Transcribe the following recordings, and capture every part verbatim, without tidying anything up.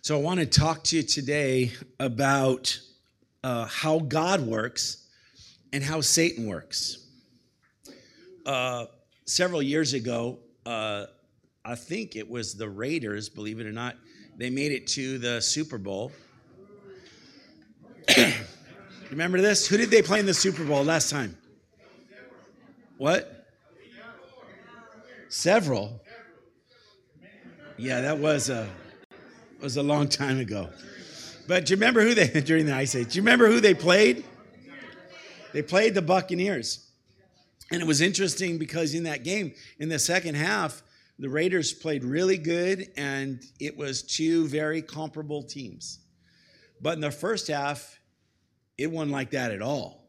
So I want to talk to you today about uh, how God works and how Satan works. Uh, several years ago, uh, I think it was the Raiders, believe it or not, they made it to the Super Bowl. Remember this? Who did they play in the Super Bowl last time? What? Several. Yeah, that was a was a long time ago. But do you remember who they during the Ice Age? Do you remember who they played? They played the Buccaneers. And it was interesting because in that game, in the second half, the Raiders played really good, and it was two very comparable teams. But in the first half, it wasn't like that at all.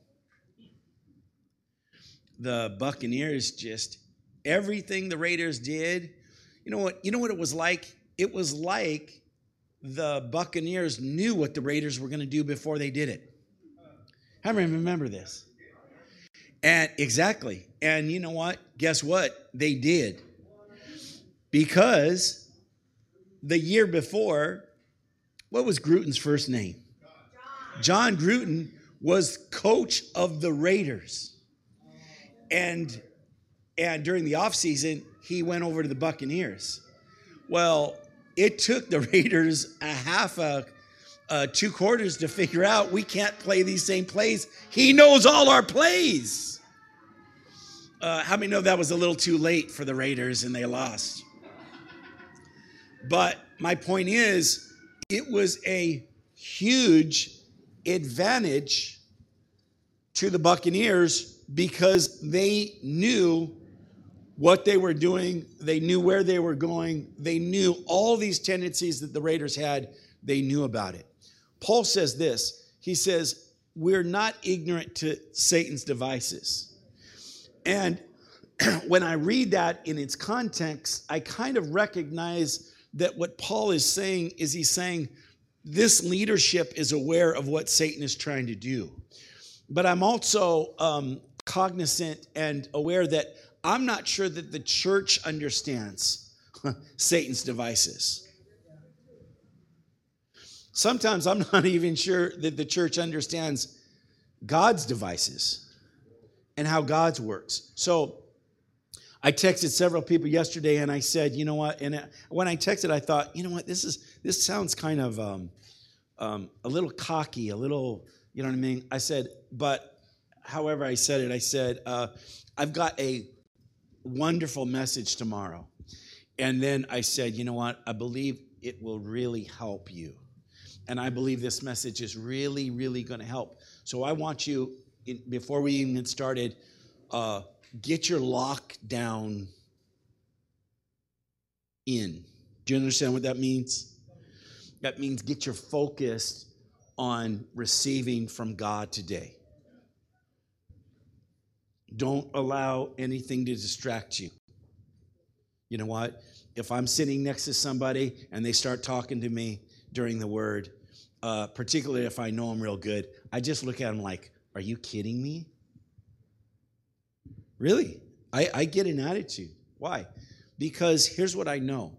The Buccaneers just, everything the Raiders did, you know what, you know what it was like? It was like the Buccaneers knew what the Raiders were going to do before they did it. How many remember this? And exactly. And you know what? Guess what? They did. Because the year before, what was Gruden's first name? John Gruden was coach of the Raiders. And, and during the offseason, he went over to the Buccaneers. Well, it took the Raiders a half a uh, two quarters to figure out we can't play these same plays. He knows all our plays. Uh, how many know that was a little too late for the Raiders and they lost? But my point is, it was a huge advantage to the Buccaneers because they knew what they were doing. They knew where they were going. They knew all these tendencies that the Raiders had. They knew about it. Paul says this. He says, we're not ignorant to Satan's devices. And when I read that in its context, I kind of recognize that what Paul is saying is he's saying this leadership is aware of what Satan is trying to do. But I'm also um, cognizant and aware that I'm not sure that the church understands Satan's devices. Sometimes I'm not even sure that the church understands God's devices and how God's works. So I texted several people yesterday and I said, you know what? And when I texted, I thought, you know what? This is this sounds kind of um, um, a little cocky, a little, you know what I mean? I said, but however I said it, I said, uh, I've got a wonderful message tomorrow. And then I said, you know what? I believe it will really help you. And I believe this message is really, really going to help. So I want you, in, before we even get started, uh, get your lockdown in. Do you understand what that means? That means get your focus on receiving from God today. Don't allow anything to distract you. You know what? If I'm sitting next to somebody and they start talking to me during the word, uh, particularly if I know them real good, I just look at them like, are you kidding me? Really? I, I get an attitude. Why? Because here's what I know.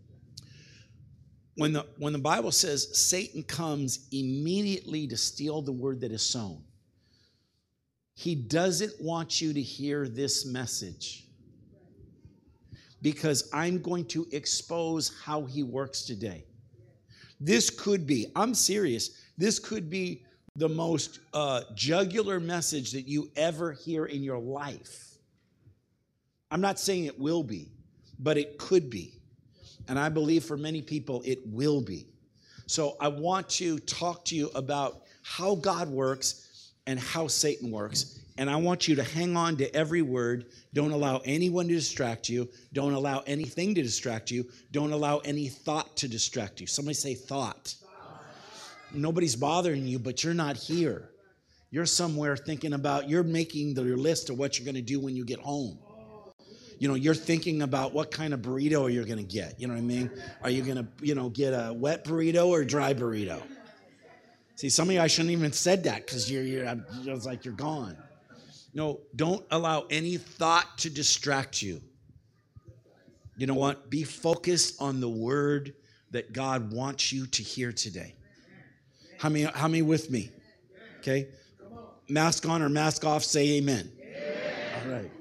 When the, when the Bible says Satan comes immediately to steal the word that is sown, he doesn't want you to hear this message because I'm going to expose how he works today. This could be, I'm serious, this could be the most uh, jugular message that you ever hear in your life. I'm not saying it will be, but it could be. And I believe for many people it will be. So I want to talk to you about how God works and how Satan works. And I want you to hang on to every word. Don't allow anyone to distract you. Don't allow anything to distract you. Don't allow any thought to distract you. Somebody say thought. Nobody's bothering you, but you're not here. You're somewhere thinking about, you're making the, your list of what you're going to do when you get home. You know, you're thinking about what kind of burrito you're going to get. You know what I mean? Are you going to, you know, get a wet burrito or a dry burrito? See, some of you, I shouldn't even have said that because you're, you're, it's like you're gone. No, don't allow any thought to distract you. You know what? Be focused on the word that God wants you to hear today. How many, how many with me? Okay. Mask on or mask off, say amen. Amen. All right.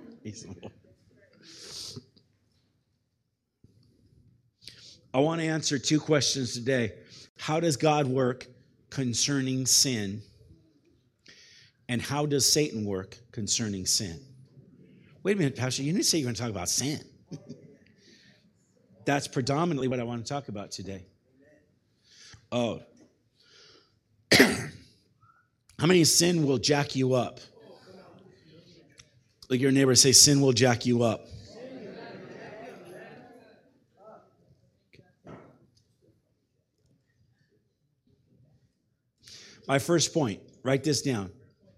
I want to answer two questions today. How does God work concerning sin? And how does Satan work concerning sin? Wait a minute, Pastor, you didn't say you're going to talk about sin. That's predominantly what I want to talk about today. Oh. How many sin will jack you up? Look at your neighbor, say, sin will jack you up. My first point, write this down.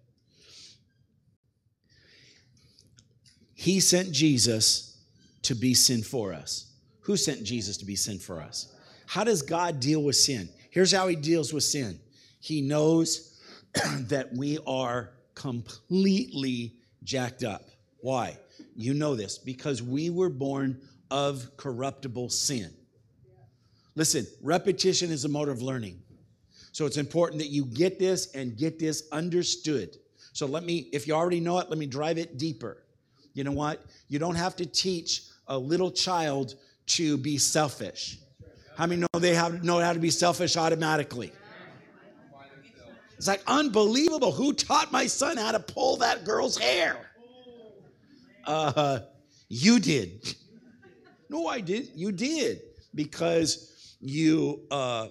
He sent Jesus to be sin for us. Who sent Jesus to be sin for us? How does God deal with sin? Here's how he deals with sin. He knows that we are completely jacked up. Why? You know this. Because we were born of corruptible sin. Listen, repetition is a mode of learning. So it's important that you get this and get this understood. So let me, if you already know it, let me drive it deeper. You know what? You don't have to teach a little child to be selfish. How many know they have know how to be selfish automatically? It's like unbelievable. Who taught my son how to pull that girl's hair? Uh, you did. No, I didn't. You did. Because you uh,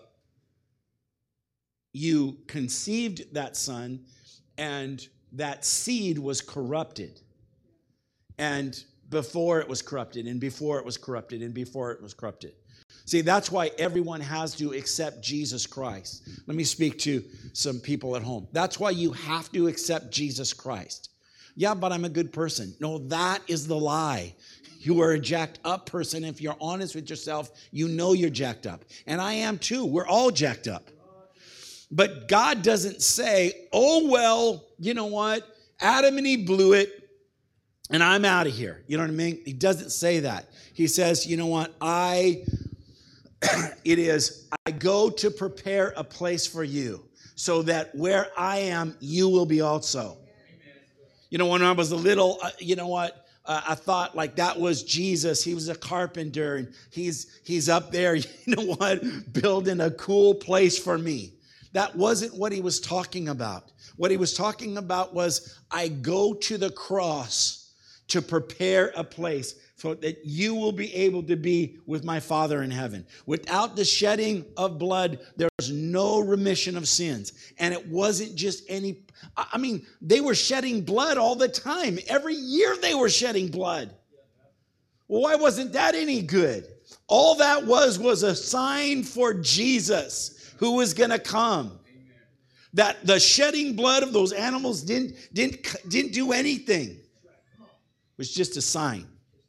you conceived that son, and that seed was corrupted. And before it was corrupted, and before it was corrupted, and before it was corrupted. See, that's why everyone has to accept Jesus Christ. Let me speak to some people at home. That's why you have to accept Jesus Christ. Yeah, but I'm a good person. No, that is the lie. You are a jacked up person. If you're honest with yourself, you know you're jacked up. And I am too. We're all jacked up. But God doesn't say, oh, well, you know what? Adam and Eve blew it, and I'm out of here. You know what I mean? He doesn't say that. He says, you know what? I, it is, I go to prepare a place for you so that where I am, you will be also. You know, when I was a little, uh, you know what? Uh, I thought like that was Jesus. He was a carpenter, and he's he's up there, you know what? Building a cool place for me. That wasn't what he was talking about. What he was talking about was, I go to the cross to prepare a place so that you will be able to be with my Father in heaven. Without the shedding of blood, there's no remission of sins. And it wasn't just any, I mean, they were shedding blood all the time. Every year they were shedding blood. Well, why wasn't that any good? All that was was a sign for Jesus, who was going to come. That the shedding blood of those animals didn't, didn't, didn't do anything. It was just a sign.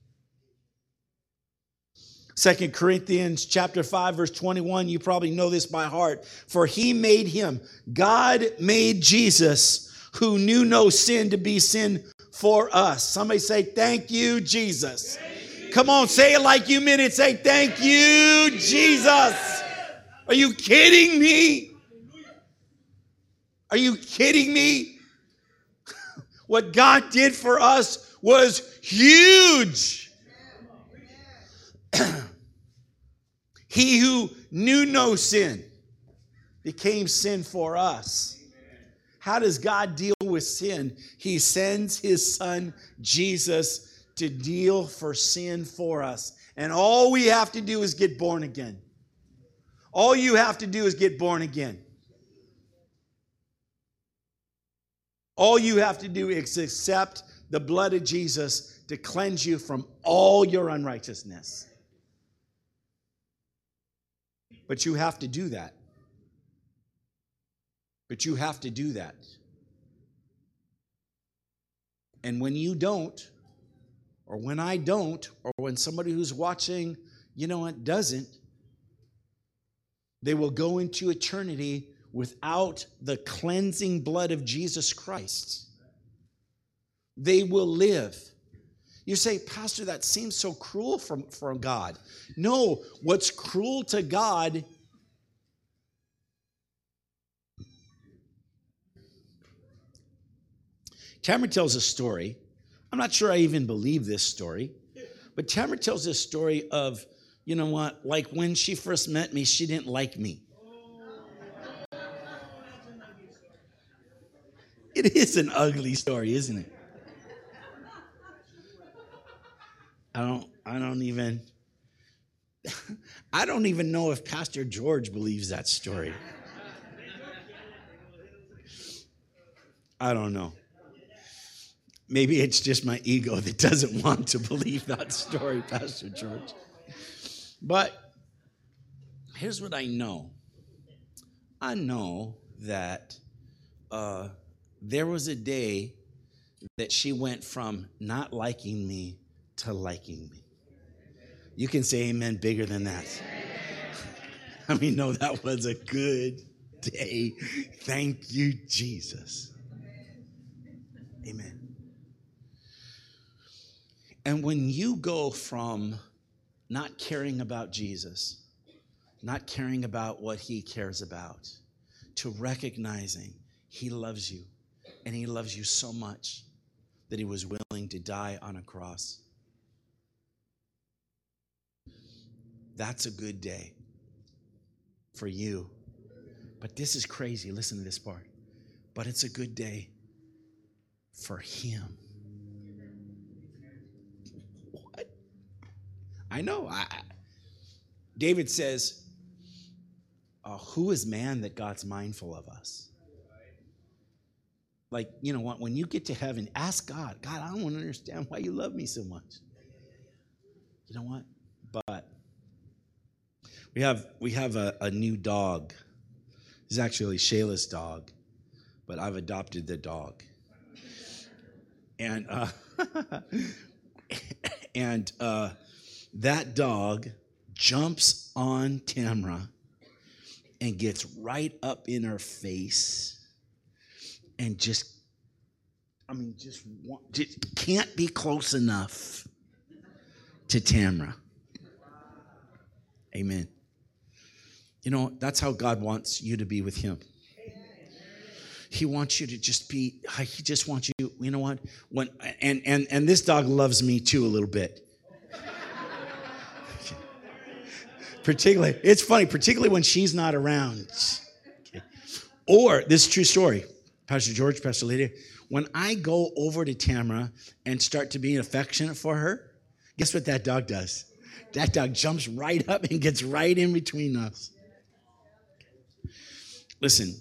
Second Corinthians chapter five, verse twenty-one, you probably know this by heart. For he made him, God made Jesus, who knew no sin, to be sin for us. Somebody say, thank you, Jesus. Thank you. Come on, say it like you meant it. Say, thank you, Jesus. Are you kidding me? Are you kidding me? What God did for us was huge. He who knew no sin became sin for us. How does God deal with sin? He sends his son Jesus to deal for sin for us. And all we have to do is get born again. All you have to do is get born again. All you have to do is accept the blood of Jesus to cleanse you from all your unrighteousness. But you have to do that. But you have to do that. And when you don't, or when I don't, or when somebody who's watching, you know what, doesn't, they will go into eternity without the cleansing blood of Jesus Christ. They will live You say, Pastor, that seems so cruel from, from God. No, what's cruel to God Tamara tells a story. I'm not sure I even believe this story, but Tamara tells this story of, you know what, like when she first met me, she didn't like me. It is an ugly story, isn't it? I don't, I don't even, I don't even know if Pastor George believes that story. I don't know. Maybe it's just my ego that doesn't want to believe that story, Pastor George. But here's what I know. I know that uh, there was a day that she went from not liking me to liking me. You can say amen bigger than that. I mean, no, that was a good day. Thank you, Jesus. Amen. And when you go from not caring about Jesus, not caring about what he cares about, to recognizing he loves you, and he loves you so much that he was willing to die on a cross, that's a good day for you. But this is crazy. Listen to this part. But it's a good day for him. What? I know. I, David says, uh, who is man that God's mindful of us? Like, you know what? When you get to heaven, ask God, God, I don't want to understand why you love me so much. You know what? But we have we have a, a new dog. It's actually Shayla's dog, but I've adopted the dog. And uh, and uh, that dog jumps on Tamra and gets right up in her face and just, I mean, just, want, just can't be close enough to Tamra. Amen. You know, that's how God wants you to be with him. He wants you to just be, he just wants you, you know what? When and and and this dog loves me too a little bit. Particularly, it's funny, particularly when she's not around. Okay. Or, this is a true story, Pastor George, Pastor Lydia, when I go over to Tamara and start to be affectionate for her, guess what that dog does? That dog jumps right up and gets right in between us. Listen,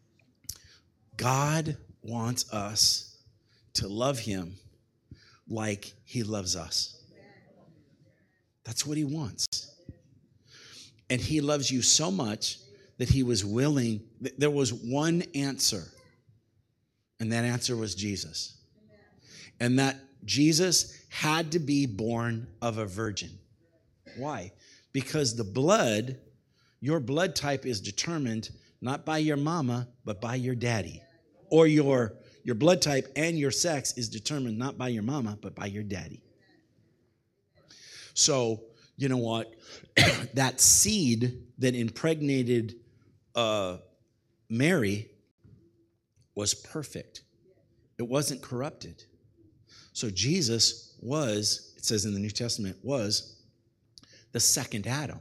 God wants us to love him like he loves us. That's what he wants. And he loves you so much that he was willing. There was one answer, and that answer was Jesus. And that Jesus had to be born of a virgin. Why? Because the blood, your blood type is determined not by your mama, but by your daddy. Or your, your blood type and your sex is determined not by your mama, but by your daddy. So, you know what? That seed that impregnated uh, Mary was perfect. It wasn't corrupted. So Jesus was, it says in the New Testament, was the second Adam.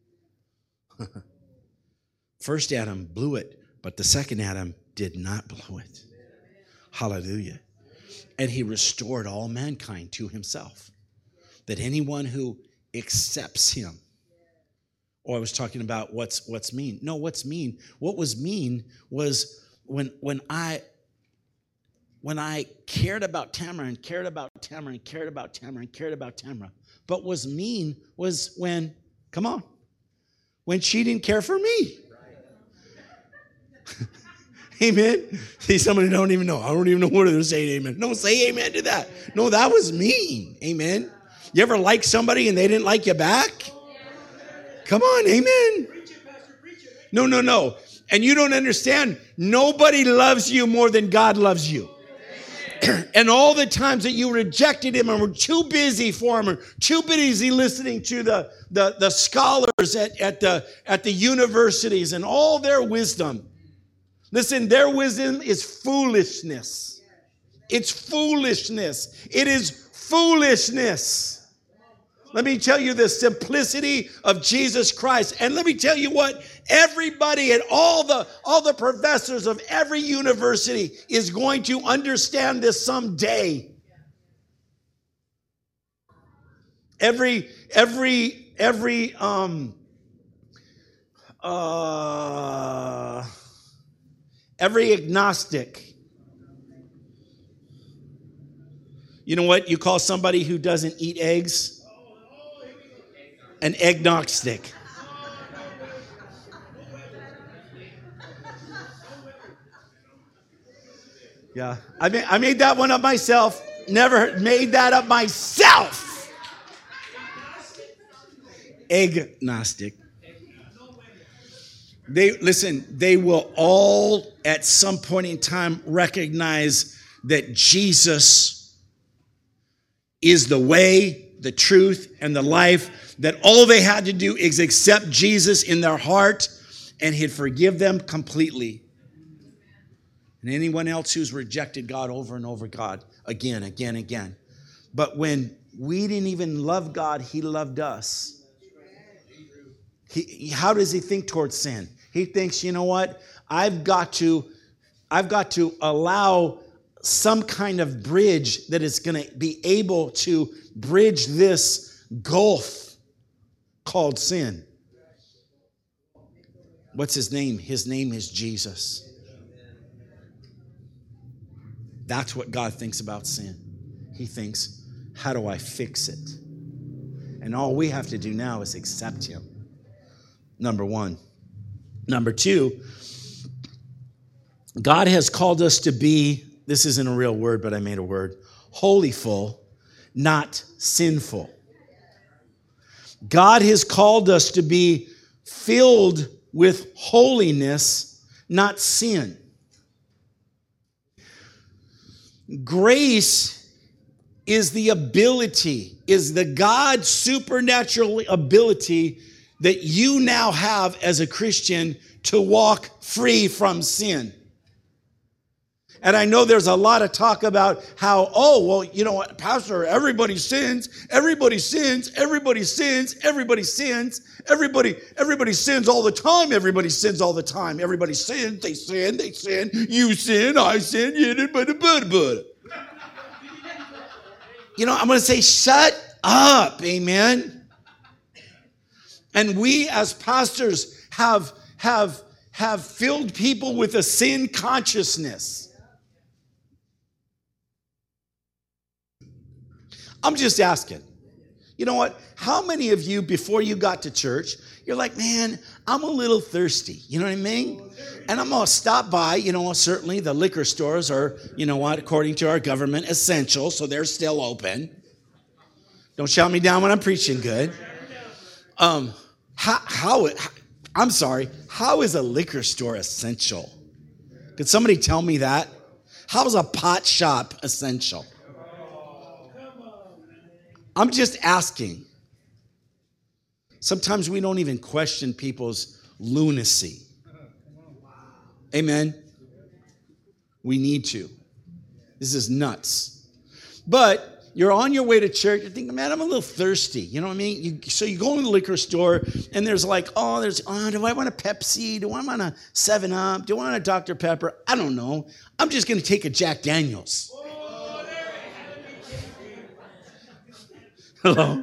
First Adam blew it, but the second Adam did not blow it. Hallelujah. And he restored all mankind to himself. That anyone who accepts him. Or I was talking about what's what's mean. No, what's mean? What was mean was when when I when I cared about Tamara and cared about Tamara and cared about Tamara and cared about Tamara. But what's mean was when, come on, when she didn't care for me. Amen. See, somebody don't even know. I don't even know what they're saying. Amen. No, say amen to that. No, that was mean. Amen. You ever like somebody and they didn't like you back? Come on, amen. No, no, no. And you don't understand. Nobody loves you more than God loves you. And all the times that you rejected him and were too busy for him, or too busy listening to the, the, the scholars at, at, the, at the universities and all their wisdom. Listen, their wisdom is foolishness. It's foolishness. It is foolishness. Let me tell you the simplicity of Jesus Christ. And let me tell you what, everybody and all the, all the professors of every university is going to understand this someday. Every, every, every, um, uh, every agnostic. You know what you call somebody who doesn't eat eggs? An agnostic. Yeah, I made, I made that one up myself. Never made that up myself. Agnostic. They listen, they will all at some point in time recognize that Jesus is the way, the truth, and the life. That all they had to do is accept Jesus in their heart, and he'd forgive them completely. And anyone else who's rejected God over and over, God, again, again, again. But when we didn't even love God, he loved us. He, he, how does he think towards sin? He thinks, you know what? I've got to, I've got to allow some kind of bridge that is going to be able to bridge this gulf called sin. What's his name? His name is Jesus. That's what God thinks about sin. He thinks, how do I fix it? And all we have to do now is accept him. Number one. Number two, God has called us to be, this isn't a real word, but I made a word, holyful, not sinful. God has called us to be filled with holiness, not sin. Grace is the ability, is the God's supernatural ability that you now have as a Christian to walk free from sin. And I know there's a lot of talk about how, oh, well, you know what, Pastor, everybody sins, everybody sins, everybody sins, everybody sins, everybody, everybody sins all the time, everybody sins all the time, everybody sins, they sin, they sin, you sin, I sin, you did, but, but, but. You know, I'm going to say, shut up, amen? And we as pastors have, have, have filled people with a sin consciousness. I'm just asking, you know what? How many of you, before you got to church, you're like, man, I'm a little thirsty. You know what I mean? And I'm going to stop by, you know, certainly the liquor stores are, you know what, according to our government, essential, so they're still open. Don't shout me down when I'm preaching good. Um, how, how, I'm sorry, how is a liquor store essential? Could somebody tell me that? How is a pot shop essential? I'm just asking. Sometimes we don't even question people's lunacy. Amen? We need to. This is nuts. But you're on your way to church. You're thinking, man, I'm a little thirsty. You know what I mean? You, so you go in the liquor store, and there's like, oh, there's, oh, do I want a Pepsi? Do I want a seven up? Do I want a Doctor Pepper? I don't know. I'm just going to take a Jack Daniels. Hello?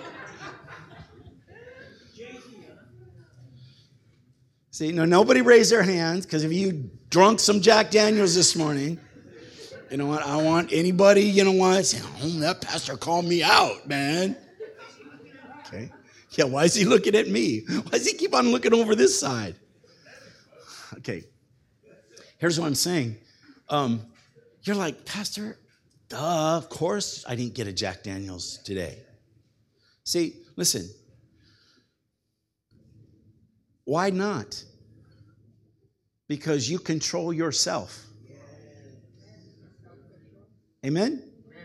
See, no, nobody raised their hands, because if you drunk some Jack Daniels this morning, you know what, I want anybody, you know what, saying, oh, that pastor called me out, man. Okay. Yeah, why is he looking at me? Why does he keep on looking over this side? Okay. Here's what I'm saying. Um, you're like, Pastor, duh, of course I didn't get a Jack Daniels today. See, listen. Why not? Because you control yourself. Amen?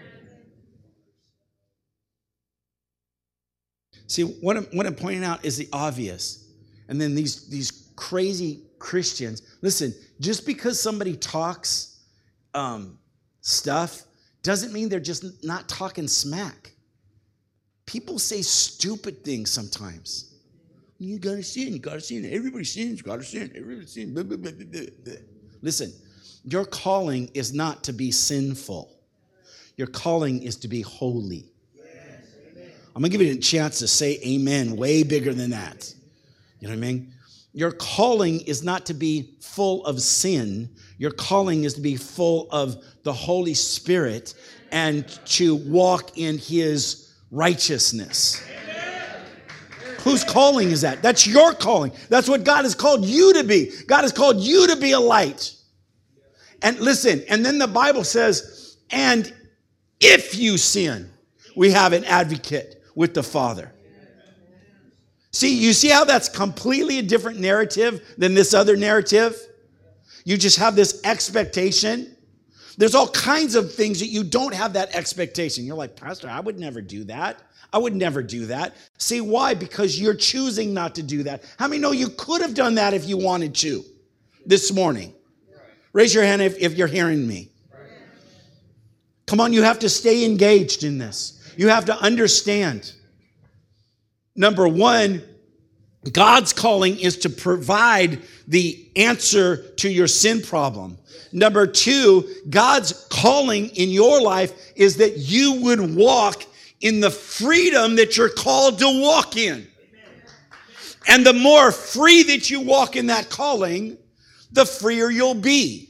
See, what I'm, what I'm pointing out is the obvious. And then these, these crazy Christians, listen, just because somebody talks um, stuff doesn't mean they're just not talking smack. People say stupid things sometimes. You gotta sin, you gotta sin. Everybody sins, you gotta sin. Everybody sins. Blah, blah, blah, blah, blah. Listen, your calling is not to be sinful. Your calling is to be holy. I'm going to give you a chance to say amen way bigger than that. You know what I mean? Your calling is not to be full of sin. Your calling is to be full of the Holy Spirit and to walk in his righteousness. Whose calling is that? That's your calling. That's what God has called you to be. God has called you to be a light. And listen, and then the Bible says, and if you sin, we have an advocate with the Father. See, you see how that's completely a different narrative than this other narrative? You just have this expectation. There's all kinds of things that you don't have that expectation. You're like, Pastor, I would never do that. I would never do that. See, why? Because you're choosing not to do that. How many know you could have done that if you wanted to this morning? Raise your hand if, if you're hearing me. Come on, you have to stay engaged in this. You have to understand. Number one, God's calling is to provide the answer to your sin problem. Number two, God's calling in your life is that you would walk in the freedom that you're called to walk in. And the more free that you walk in that calling, the freer you'll be.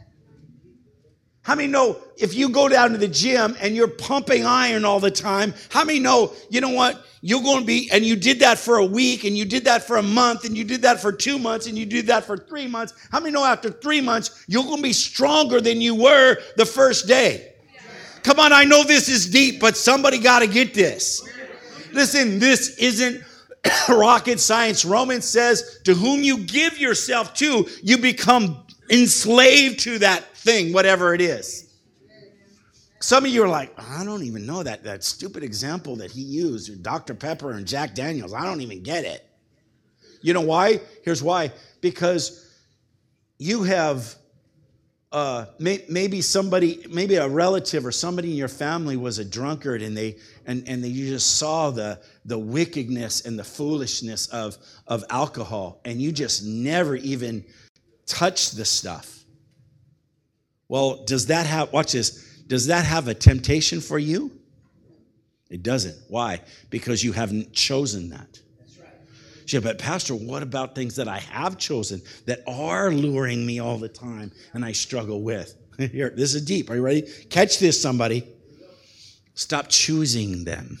How many know if you go down to the gym and you're pumping iron all the time, how many know, you know what, you're going to be, and you did that for a week, and you did that for a month, and you did that for two months, and you did that for three months. How many know after three months, you're going to be stronger than you were the first day? Come on, I know this is deep, but somebody got to get this. Listen, this isn't rocket science. Romans says, to whom you give yourself to, you become enslaved to that thing, whatever it is. Some of you are like, I don't even know that, that stupid example that he used, Doctor Pepper and Jack Daniels. I don't even get it. You know why? Here's why. Because you have uh, may, maybe somebody, maybe a relative or somebody in your family was a drunkard, and they and, and they, you just saw the, the wickedness and the foolishness of, of alcohol, and you just never even touched the stuff. Well, does that have, watch this, does that have a temptation for you? It doesn't. Why? Because you haven't chosen that. That's right. Yeah, but Pastor, what about things that I have chosen that are luring me all the time and I struggle with? Here, this is deep. Are you ready? Catch this, somebody. Stop choosing them.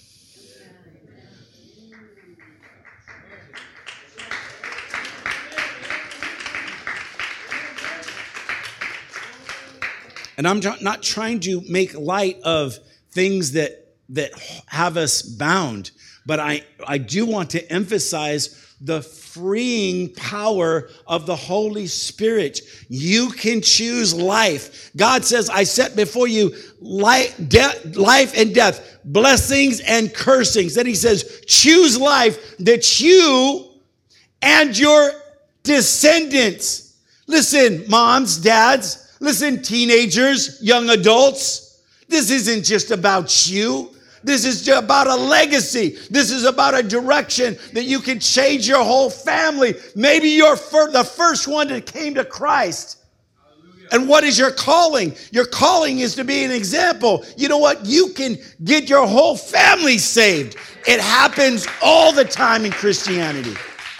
And I'm not trying to make light of things that, that have us bound, but I, I do want to emphasize the freeing power of the Holy Spirit. You can choose life. God says, I set before you life, de- life and death, blessings and cursings. Then he says, choose life that you and your descendants. Listen, moms, dads, listen, teenagers, young adults, this isn't just about you. This is about a legacy. This is about a direction that you can change your whole family. Maybe you're fir- the first one that came to Christ. Hallelujah. And what is your calling? Your calling is to be an example. You know what? You can get your whole family saved. It happens all the time in Christianity.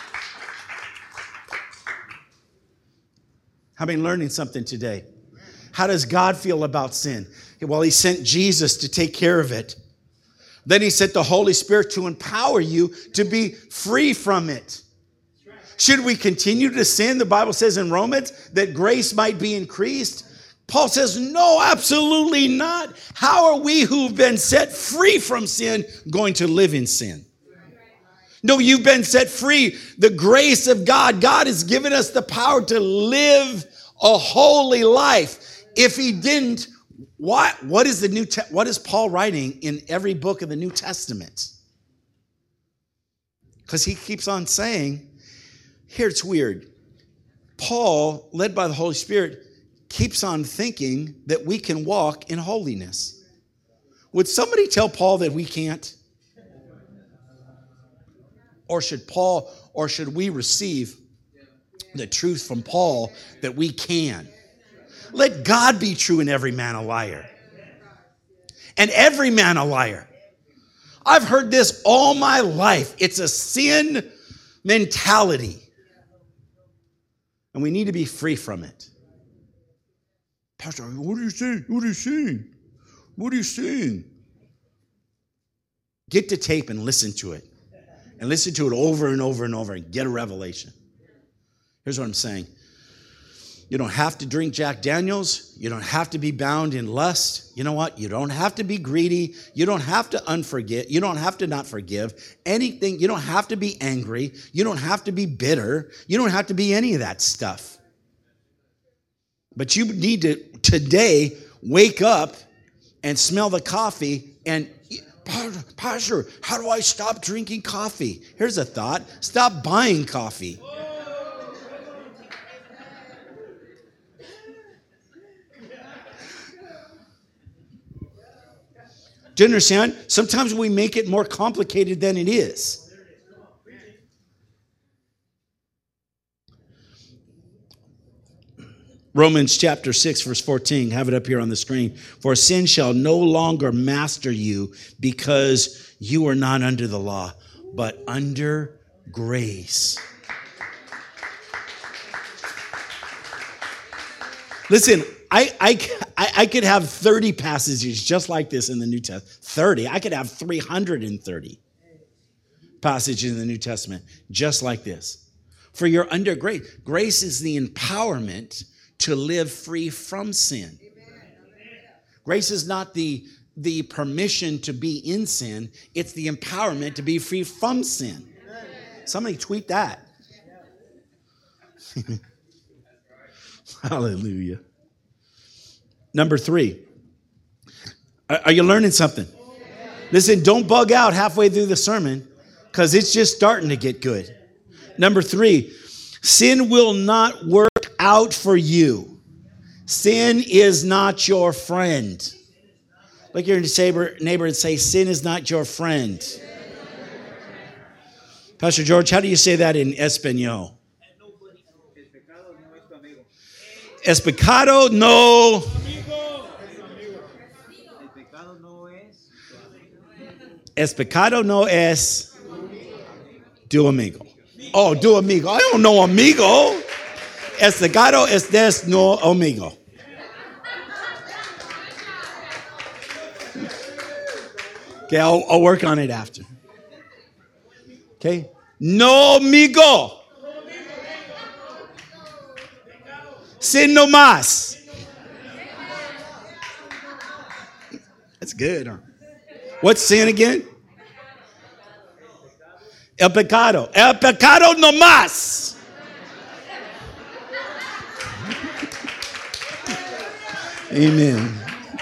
I've been learning something today. How does God feel about sin? Well, he sent Jesus to take care of it. Then he sent the Holy Spirit to empower you to be free from it. Should we continue to sin? The Bible says in Romans that grace might be increased. Paul says, no, absolutely not. How are we who've been set free from sin going to live in sin? No, you've been set free. The grace of God. God has given us the power to live a holy life. If he didn't, Why, what is the New Te- what is Paul writing in every book of the New Testament? Because he keeps on saying, here it's weird. Paul, led by the Holy Spirit, keeps on thinking that we can walk in holiness. Would somebody tell Paul that we can't? Or should Paul, or should we receive the truth from Paul that we can? Let God be true and every man a liar. And every man a liar. I've heard this all my life. It's a sin mentality. And we need to be free from it. Pastor, what are you saying? What are you saying? What are you saying? Get the tape and listen to it. And listen to it over and over and over and get a revelation. Here's what I'm saying. You don't have to drink Jack Daniels. You don't have to be bound in lust. You know what? You don't have to be greedy. You don't have to unforget. You don't have to not forgive anything. You don't have to be angry. You don't have to be bitter. You don't have to be any of that stuff. But you need to today wake up and smell the coffee and, Pastor, how do I stop drinking coffee? Here's a thought. Stop buying coffee. Do you understand? Sometimes we make it more complicated than it is. Romans chapter six, verse fourteen. Have it up here on the screen. For sin shall no longer master you because you are not under the law, but under grace. Listen, I, I, I could have thirty passages just like this in the New Testament. thirty. I could have three hundred thirty passages in the New Testament just like this. For you're under grace. Grace is the empowerment to live free from sin. Grace is not the, the permission to be in sin. It's the empowerment to be free from sin. Somebody tweet that. Hallelujah. Number three. Are you learning something? Listen, don't bug out halfway through the sermon because it's just starting to get good. Number three, sin will not work out for you. Sin is not your friend. Look at your neighbor and say, sin is not your friend. Pastor George, how do you say that in Espanol? Es pecado no. Es pecado no es tu amigo. Oh, tu amigo. I don't know amigo. Es pecado es des no amigo. Okay, I'll, I'll work on it after. Okay. No amigo. Sin no más. That's good, huh? What's sin again? El pecado. El pecado no más. Amen.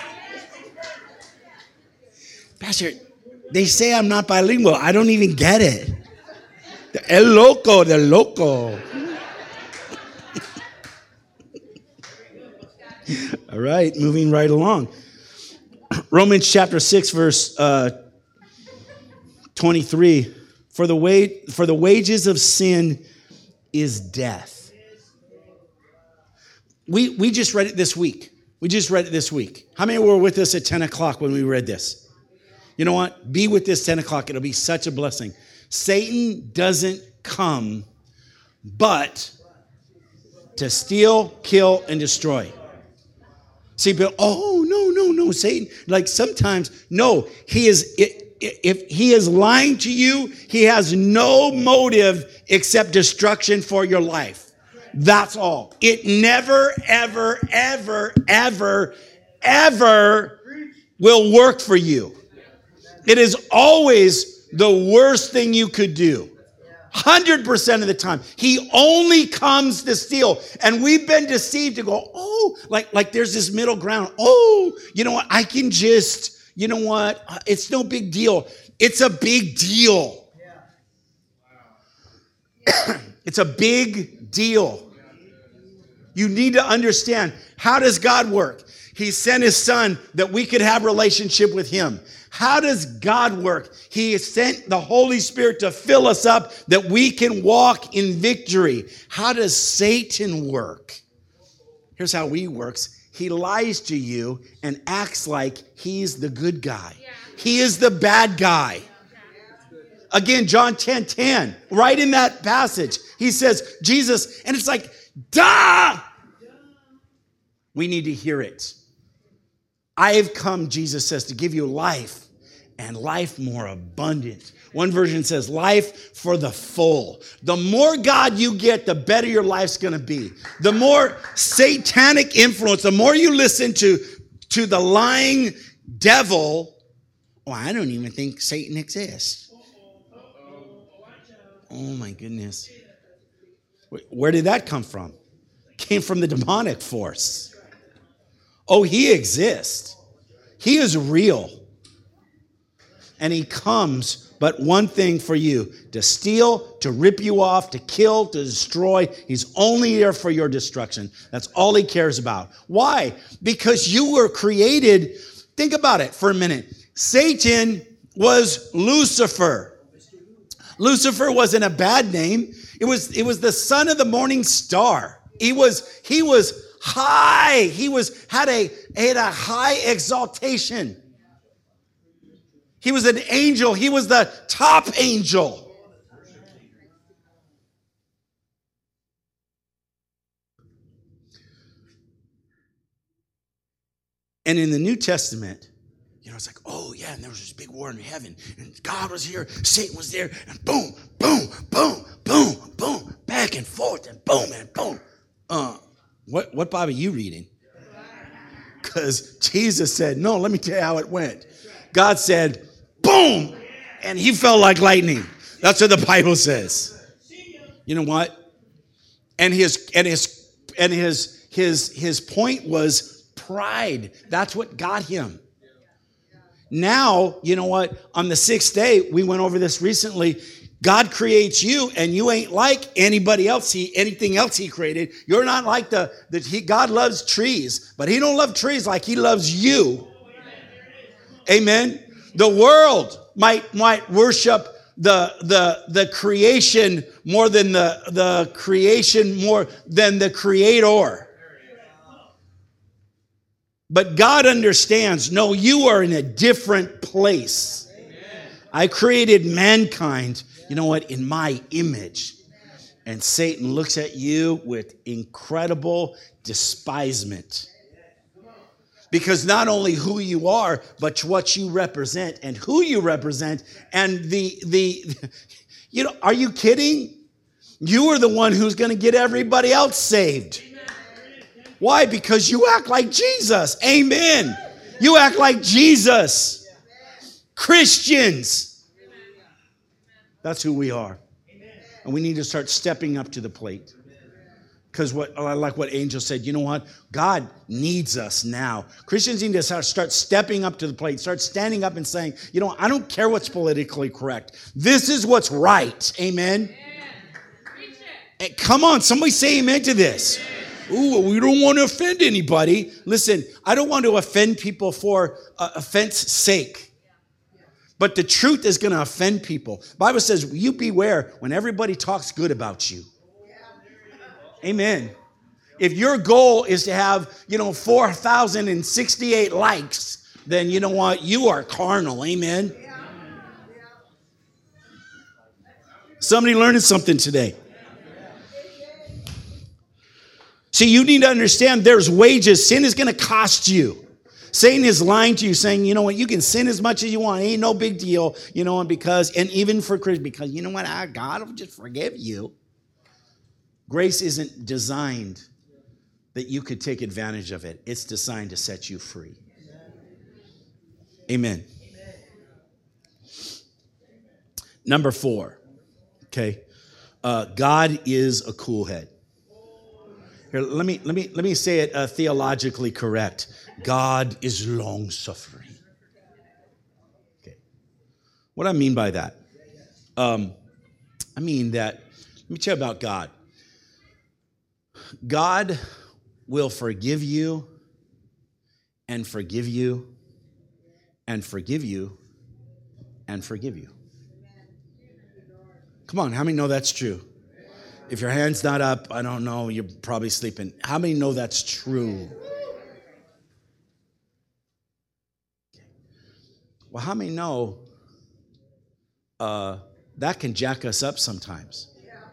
Pastor, they say I'm not bilingual. I don't even get it. El loco, the loco. All right, moving right along. Romans chapter six, verse uh, twenty-three. For the wa- for the wages of sin is death. We we just read it this week. We just read it this week. How many were with us at ten o'clock when we read this? You know what? Be with this ten o'clock. It'll be such a blessing. Satan doesn't come but to steal, kill, and destroy. See, but oh, no, no, no, Satan. Like sometimes, no, he is, if he is lying to you, he has no motive except destruction for your life. That's all. It never, ever, ever, ever, ever will work for you. It is always the worst thing you could do. one hundred percent of the time. He only comes to steal. And we've been deceived to go, oh, like, like there's this middle ground. Oh, you know what? I can just, you know what? It's no big deal. It's a big deal. Yeah. It's a big deal. You need to understand, how does God work? He sent his son that we could have relationship with him. How does God work? He sent the Holy Spirit to fill us up that we can walk in victory. How does Satan work? Here's how he works. He lies to you and acts like he's the good guy. He is the bad guy. Again, John ten ten, right in that passage, he says, Jesus, and it's like, duh! We need to hear it. I have come, Jesus says, to give you life, and life more abundant. One version says life for the full. The more God you get, the better your life's going to be. The more satanic influence, the more you listen to, to the lying devil. Oh, I don't even think Satan exists. Oh my goodness. Where did that come from? Came from the demonic force. Oh, he exists. He is real. And he comes, but one thing for you, to steal, to rip you off, to kill, to destroy. He's only there for your destruction. That's all he cares about. Why? Because you were created, think about it for a minute. Satan was Lucifer. Lucifer wasn't a bad name. It was, it was the son of the morning star. He was, he was high. He was, had a, had a high exaltation. He was an angel. He was the top angel. And in the New Testament, you know, it's like, oh, yeah, and there was this big war in heaven, and God was here, Satan was there, and boom, boom, boom, boom, boom, back and forth, and boom, and boom. Uh, what, what Bible are you reading? Because Jesus said, no, let me tell you how it went. God said, boom, and he fell like lightning. That's what the Bible says. You know what? And his and his and his his his point was pride. That's what got him. Now, you know what? On the sixth day, we went over this recently. God creates you, and you ain't like anybody else. He anything else he created. You're not like the the he. God loves trees, but he don't love trees like he loves you. Amen. The world might might worship the the the creation more than the the creation more than the creator. But God understands, no, you are in a different place. I created mankind, you know what, in my image. And Satan looks at you with incredible despisement. Because not only who you are, but what you represent and who you represent. And the, the, you know, are you kidding? You are the one who's going to get everybody else saved. Why? Because you act like Jesus. Amen. You act like Jesus. Christians. That's who we are. And we need to start stepping up to the plate. Because what I like what Angel said, you know what? God needs us now. Christians need to start stepping up to the plate, start standing up and saying, you know, I don't care what's politically correct. This is what's right. Amen. Hey, come on, somebody say amen to this. Ooh, we don't want to offend anybody. Listen, I don't want to offend people for uh, offense sake. But the truth is going to offend people. The Bible says, you beware when everybody talks good about you. Amen. If your goal is to have, you know, four thousand sixty-eight likes, then you know what? You are carnal. Amen. Somebody learning something today. See, you need to understand there's wages. Sin is going to cost you. Satan is lying to you, saying, you know what, you can sin as much as you want. It ain't no big deal. You know, and because, and even for Christians, because you know what, I, God will just forgive you. Grace isn't designed that you could take advantage of it. It's designed to set you free. Amen. Amen. Number four, okay? Uh, God is a cool head. Here, let me let me let me say it uh, theologically correct. God is long suffering. Okay, what I mean by that, um, I mean that. Let me tell you about God. God will forgive you, and forgive you, and forgive you, and forgive you. Come on, how many know that's true? If your hand's not up, I don't know, you're probably sleeping. How many know that's true? Well, how many know uh, that can jack us up sometimes?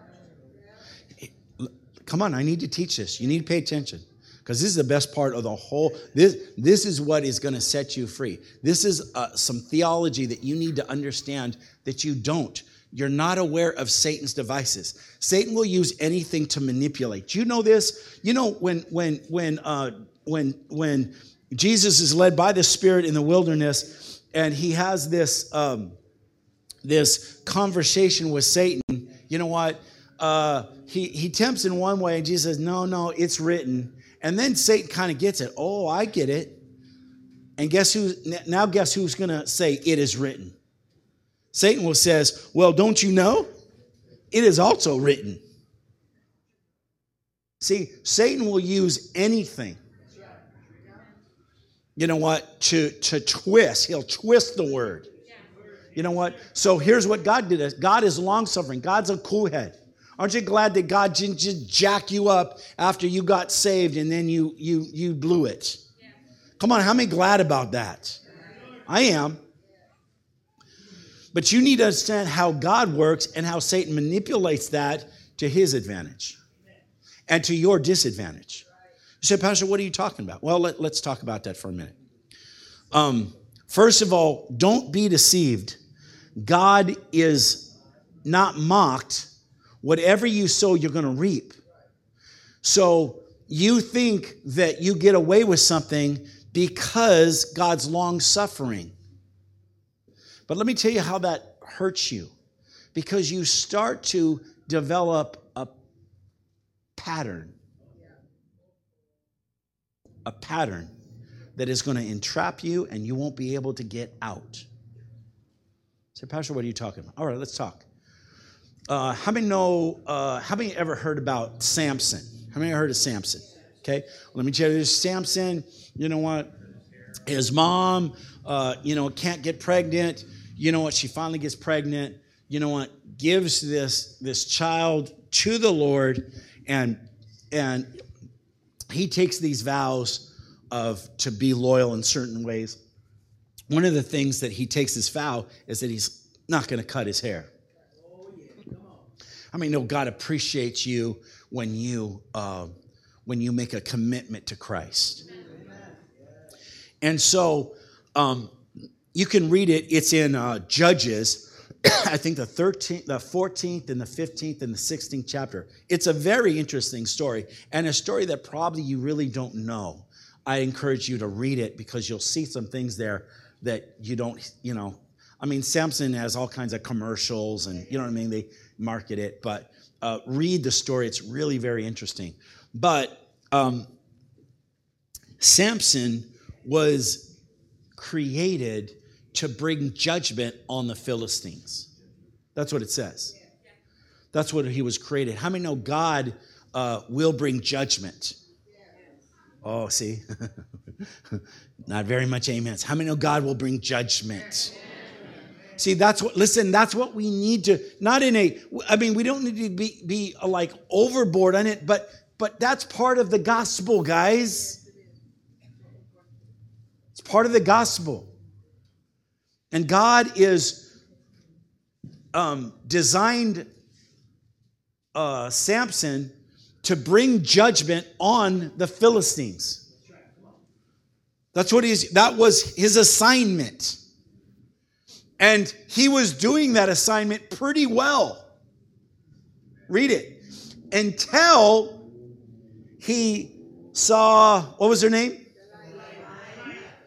Come on, I need to teach this. You need to pay attention, because this is the best part of the whole. This, this is what is going to set you free. This is uh, some theology that you need to understand that you don't. You're not aware of Satan's devices. Satan will use anything to manipulate. You know this? You know when when when uh, when when Jesus is led by the Spirit in the wilderness, and he has this um, this conversation with Satan. You know what? Uh, he he tempts in one way, and Jesus says, "No, no, it's written." And then Satan kind of gets it. Oh, I get it. And guess who? Now, guess who's going to say it is written? Satan will says, well, don't you know? It is also written. See, Satan will use anything, you know what, to, to twist. He'll twist the word. You know what? So here's what God did. God is long-suffering. God's a cool head. Aren't you glad that God didn't just jack you up after you got saved and then you you you blew it? Come on, how many glad about that? I am. But you need to understand how God works and how Satan manipulates that to his advantage and to your disadvantage. You say, Pastor, what are you talking about? Well, let, let's talk about that for a minute. Um, first of all, don't be deceived. God is not mocked. Whatever you sow, you're going to reap. So you think that you get away with something because God's long-suffering. But let me tell you how that hurts you. Because you start to develop a pattern. A pattern that is going to entrap you and you won't be able to get out. Say, Pastor, what are you talking about? All right, let's talk. Uh, how many know, uh, how many ever heard about Samson? How many heard of Samson? Okay, let me tell you this. Samson, you know what? His mom, uh, you know, can't get pregnant. You know what? She finally gets pregnant. You know what? Gives this, this child to the Lord, and, and he takes these vows of to be loyal in certain ways. One of the things that he takes this vow is that he's not going to cut his hair. I mean, no, God appreciates you when you uh, when you make a commitment to Christ. And so um, you can read it. It's in uh, Judges, I think the thirteenth, the fourteenth, and the fifteenth, and the sixteenth chapter. It's a very interesting story, and a story that probably you really don't know. I encourage you to read it because you'll see some things there that you don't, you know. I mean, Samson has all kinds of commercials, and you know what I mean? They market it, but uh, read the story. It's really very interesting. But um, Samson was created to bring judgment on the Philistines. That's what it says. That's what he was created. How many know God uh, will bring judgment? Oh, see? Not very much amens. How many know God will bring judgment? See, that's what, listen, that's what we need to, not in a, I mean, we don't need to be, be uh, like overboard on it, but, but that's part of the gospel, guys. It's part of the gospel. And God is um, designed uh, Samson to bring judgment on the Philistines. That's what he's, that was his assignment. And he was doing that assignment pretty well. Read it. Until he saw, what was her name?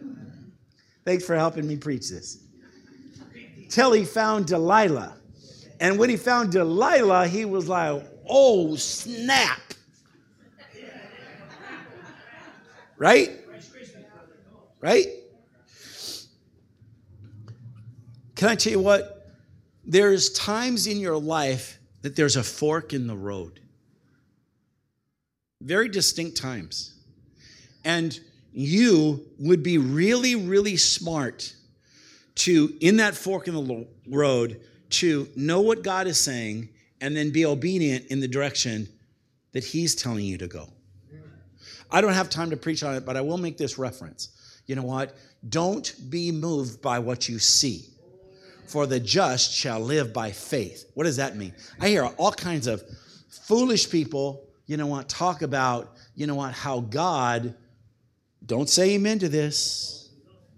Thanks for helping me preach this. Till he found Delilah. And when he found Delilah, he was like, oh, snap. Right? Right? Can I tell you what? There's times in your life that there's a fork in the road. Very distinct times. And you would be really, really smart to, in that fork in the road, to know what God is saying and then be obedient in the direction that he's telling you to go. I don't have time to preach on it, but I will make this reference. You know what? Don't be moved by what you see, for the just shall live by faith. What does that mean? I hear all kinds of foolish people, you know what, talk about, you know what, how God, don't say amen to this.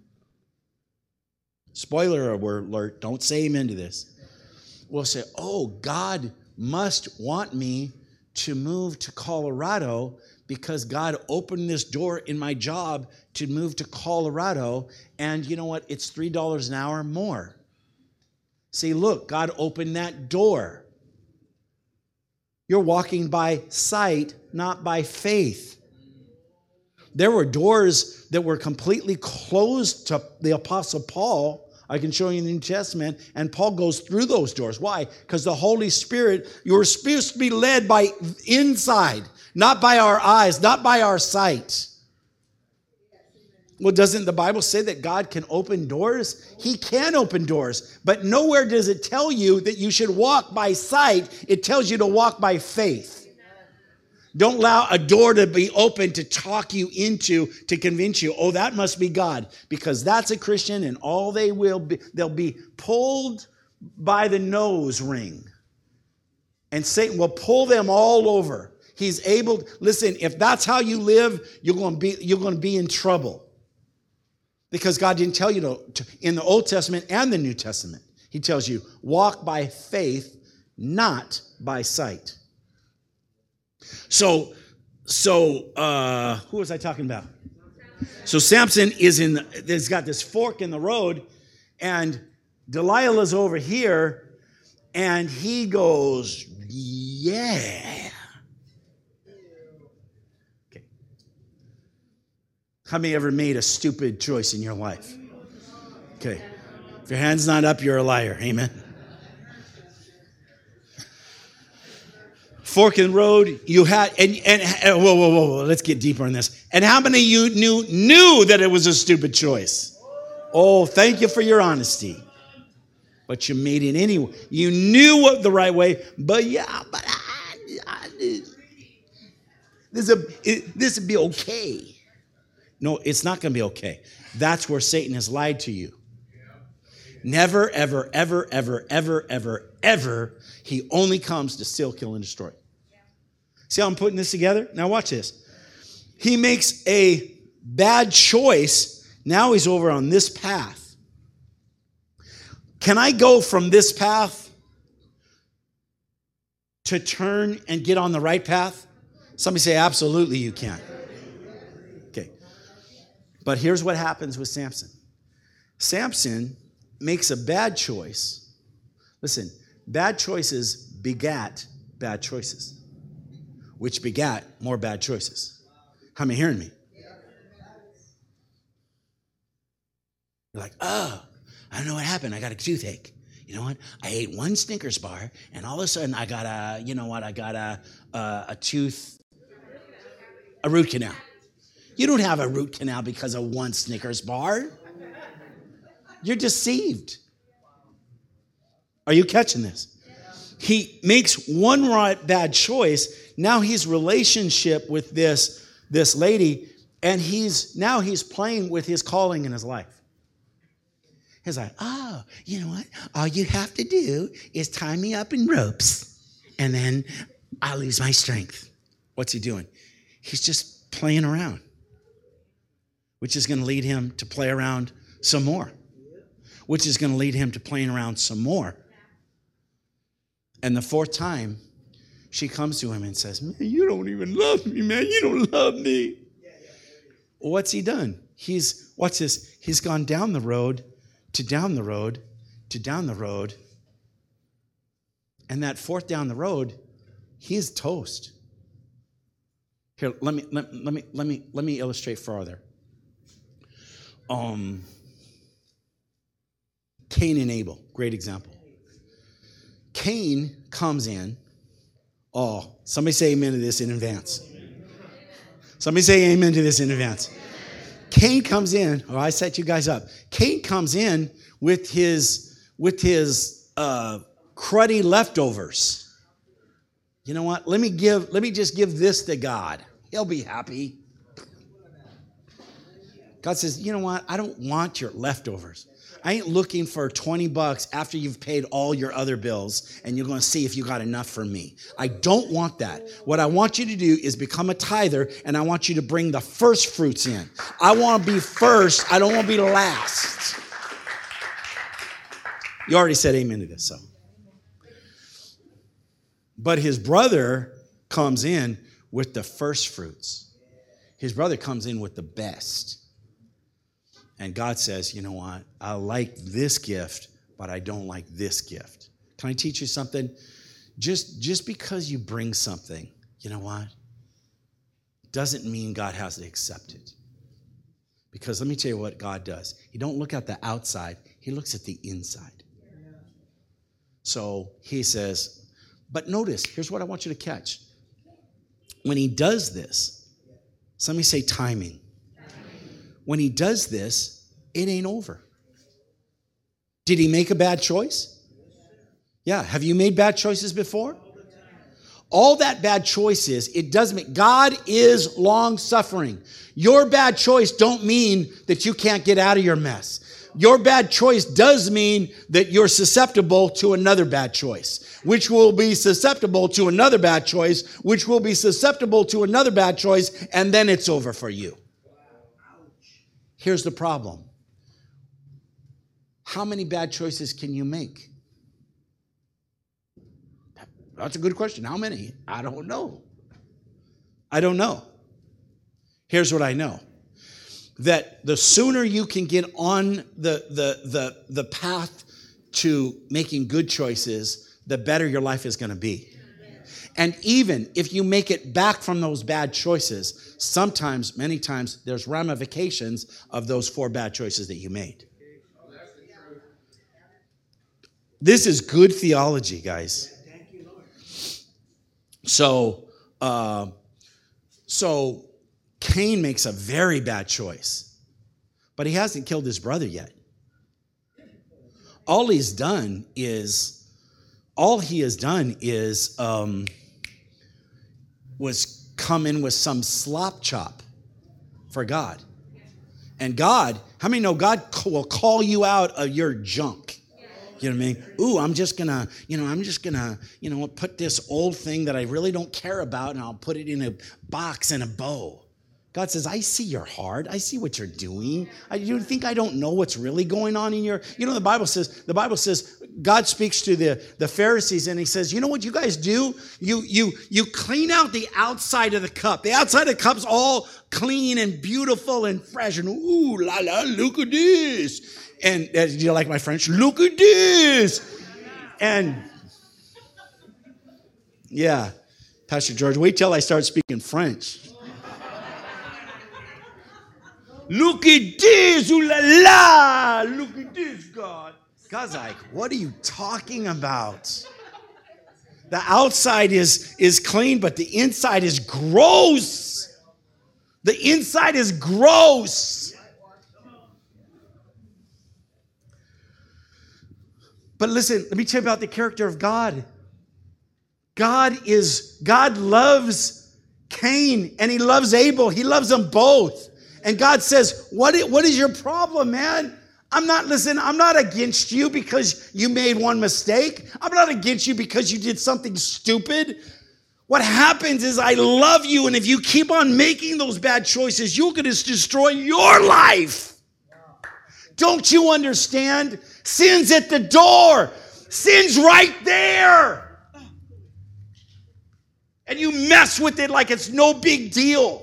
Spoiler alert, don't say amen to this. We'll say, oh, God must want me to move to Colorado because God opened this door in my job to move to Colorado. And you know what? It's three dollars an hour more. See, look, God opened that door. You're walking by sight, not by faith. There were doors that were completely closed to the Apostle Paul. I can show you in the New Testament, and Paul goes through those doors. Why? Because the Holy Spirit, you're supposed to be led by inside, not by our eyes, not by our sight. Well, doesn't the Bible say that God can open doors? He can open doors, but nowhere does it tell you that you should walk by sight. It tells you to walk by faith. Don't allow a door to be open to talk you into, to convince you, oh, that must be God, because that's a Christian and all they will be, they'll be pulled by the nose ring. And Satan will pull them all over. He's able, listen, if that's how you live, you're going to be, you're going to be in trouble. Because God didn't tell you to, to, in the Old Testament and the New Testament, he tells you, walk by faith, not by sight. So, so uh, who was I talking about? So Samson is in, there's got this fork in the road, and Delilah's over here, and he goes, yeah. Okay. How many ever made a stupid choice in your life? Okay. If your hand's not up, you're a liar. Amen. Fork in the road, you had, and, and, and whoa, whoa, whoa, whoa, let's get deeper in this. And how many of you knew, knew that it was a stupid choice? Oh, thank you for your honesty. But you made it anyway. You knew what the right way, but yeah, but I, I this will this will be okay. No, it's not going to be okay. That's where Satan has lied to you. Never, ever, ever, ever, ever, ever, ever. He only comes to steal, kill, and destroy. See how I'm putting this together? Now watch this. He makes a bad choice. Now he's over on this path. Can I go from this path to turn and get on the right path? Somebody say, absolutely you can. Okay. But here's what happens with Samson. Samson makes a bad choice. Listen, bad choices begat bad choices, which begat more bad choices. How many hearing me? You're like, oh, I don't know what happened. I got a toothache. You know what? I ate one Snickers bar, and all of a sudden I got a, you know what? I got a, a, a tooth, a root canal. You don't have a root canal because of one Snickers bar. You're deceived. Are you catching this? He makes one right bad choice. Now his relationship with this, this lady, and he's now he's playing with his calling in his life. He's like, oh, you know what? All you have to do is tie me up in ropes, and then I'll lose my strength. What's he doing? He's just playing around, which is going to lead him to play around some more, which is going to lead him to playing around some more. And the fourth time, she comes to him and says, man, you don't even love me, man. You don't love me. Well, what's he done? He's, watch this, he's gone down the road to down the road to down the road And that fourth down the road, he's toast. Here, let me let, let me let me let me illustrate further. Um, Cain and Abel, great example. Cain comes in. Oh, somebody say amen to this in advance. Somebody say amen to this in advance. Cain comes in. Oh, I set you guys up. Cain comes in with his with his uh, cruddy leftovers. You know what? Let me give. Let me just give this to God. He'll be happy. God says, you know what? I don't want your leftovers. I ain't looking for twenty bucks after you've paid all your other bills and you're going to see if you got enough for me. I don't want that. What I want you to do is become a tither, and I want you to bring the first fruits in. I want to be first. I don't want to be last. You already said amen to this, so. But his brother comes in with the first fruits. His brother comes in with the best. And God says, you know what? I like this gift, but I don't like this gift. Can I teach you something? Just, just because you bring something, you know what? Doesn't mean God has to accept it. Because let me tell you what God does. He don't look at the outside. He looks at the inside. So he says, but notice, here's what I want you to catch. When he does this, somebody say timing. When he does this, it ain't over. Did he make a bad choice? Yeah. Have you made bad choices before? All that bad choice is, it does make, God is long suffering. Your bad choice don't mean that you can't get out of your mess. Your bad choice does mean that you're susceptible to another bad choice, which will be susceptible to another bad choice, which will be susceptible to another bad choice, and then it's over for you. Here's the problem. How many bad choices can you make? That's a good question. How many? I don't know. I don't know. Here's what I know. That the sooner you can get on the, the, the, the path to making good choices, the better your life is going to be. And even if you make it back from those bad choices, sometimes, many times, there's ramifications of those four bad choices that you made. This is good theology, guys. So, uh, so Cain makes a very bad choice, but he hasn't killed his brother yet. All he's done is, all he has done is, um, was come in with some slop chop for God. And God, how many know God will call you out of your junk? You know what I mean? Ooh, I'm just gonna, you know, I'm just gonna, you know, put this old thing that I really don't care about and I'll put it in a box and a bow. God says, I see your heart. I see what you're doing. I, you think I don't know what's really going on in your, you know, the Bible says, the Bible says, God speaks to the, the Pharisees and he says, you know what you guys do? You, you, you clean out the outside of the cup. The outside of the cup's all clean and beautiful and fresh. And ooh, la la, look at this. And uh, do you like my French? Look at this. And yeah, Pastor George, wait till I start speaking French. Look at this, ooh la la, look at this, God. God's like, what are you talking about? The outside is, is clean, but the inside is gross. The inside is gross. But listen, let me tell you about the character of God. God is, God loves Cain and he loves Abel. He loves them both. And God says, what is, what is your problem, man? I'm not, listen, I'm not against you because you made one mistake. I'm not against you because you did something stupid. What happens is I love you, and if you keep on making those bad choices, you're going to destroy your life. Don't you understand? Sin's at the door. Sin's right there. And you mess with it like it's no big deal.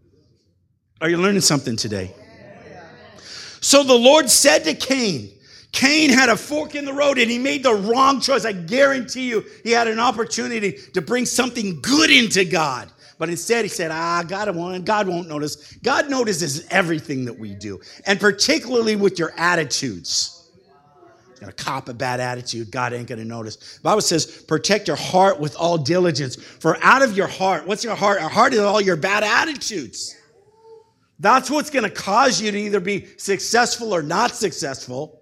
Are you learning something today? So the Lord said to Cain, Cain had a fork in the road and he made the wrong choice. I guarantee you he had an opportunity to bring something good into God. But instead he said, ah, God won't, God won't notice. God notices everything that we do, and particularly with your attitudes. You're going to cop a bad attitude, God ain't going to notice. The Bible says, protect your heart with all diligence. For out of your heart, what's your heart? Our heart is all your bad attitudes. That's what's going to cause you to either be successful or not successful.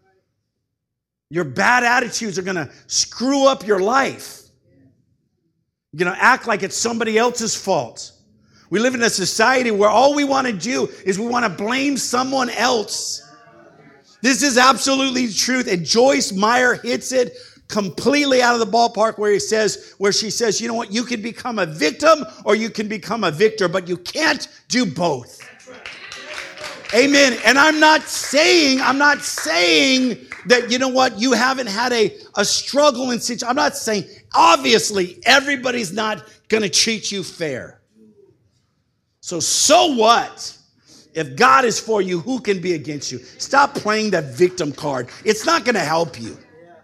Your bad attitudes are going to screw up your life. You're going to act like it's somebody else's fault. We live in a society where all we want to do is we want to blame someone else. This is absolutely the truth. And Joyce Meyer hits it completely out of the ballpark where he says, where she says, you know what, you can become a victim or you can become a victor, but you can't do both. Amen. And I'm not saying, I'm not saying that, you know what, you haven't had a, a struggle in situation. I'm not saying, obviously, everybody's not going to treat you fair. So, so what? If God is for you, who can be against you? Stop playing that victim card. It's not going to help you.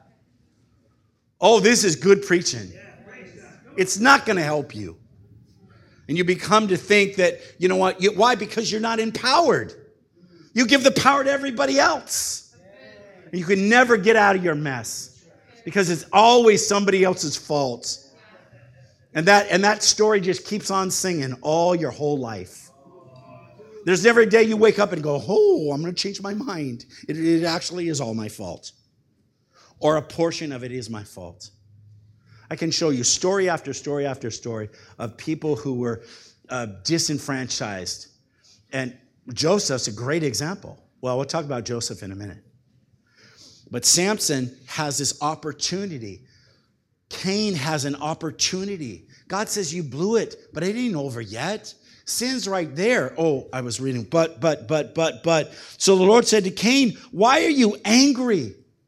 Oh, this is good preaching. It's not going to help you. And you become to think that, you know what, you, why? Because you're not empowered. You give the power to everybody else. And you can never get out of your mess because it's always somebody else's fault. And that, and that story just keeps on singing all your whole life. There's never a day you wake up and go, oh, I'm going to change my mind. It, it actually is all my fault. Or a portion of it is my fault. I can show you story after story after story of people who were uh, disenfranchised. And Joseph's a great example. Well, we'll talk about Joseph in a minute. But Samson has this opportunity. Cain has an opportunity. God says, you blew it, but it ain't over yet. Sin's right there. Oh, I was reading, but, but, but, but, but. So the Lord said to Cain, why are you angry?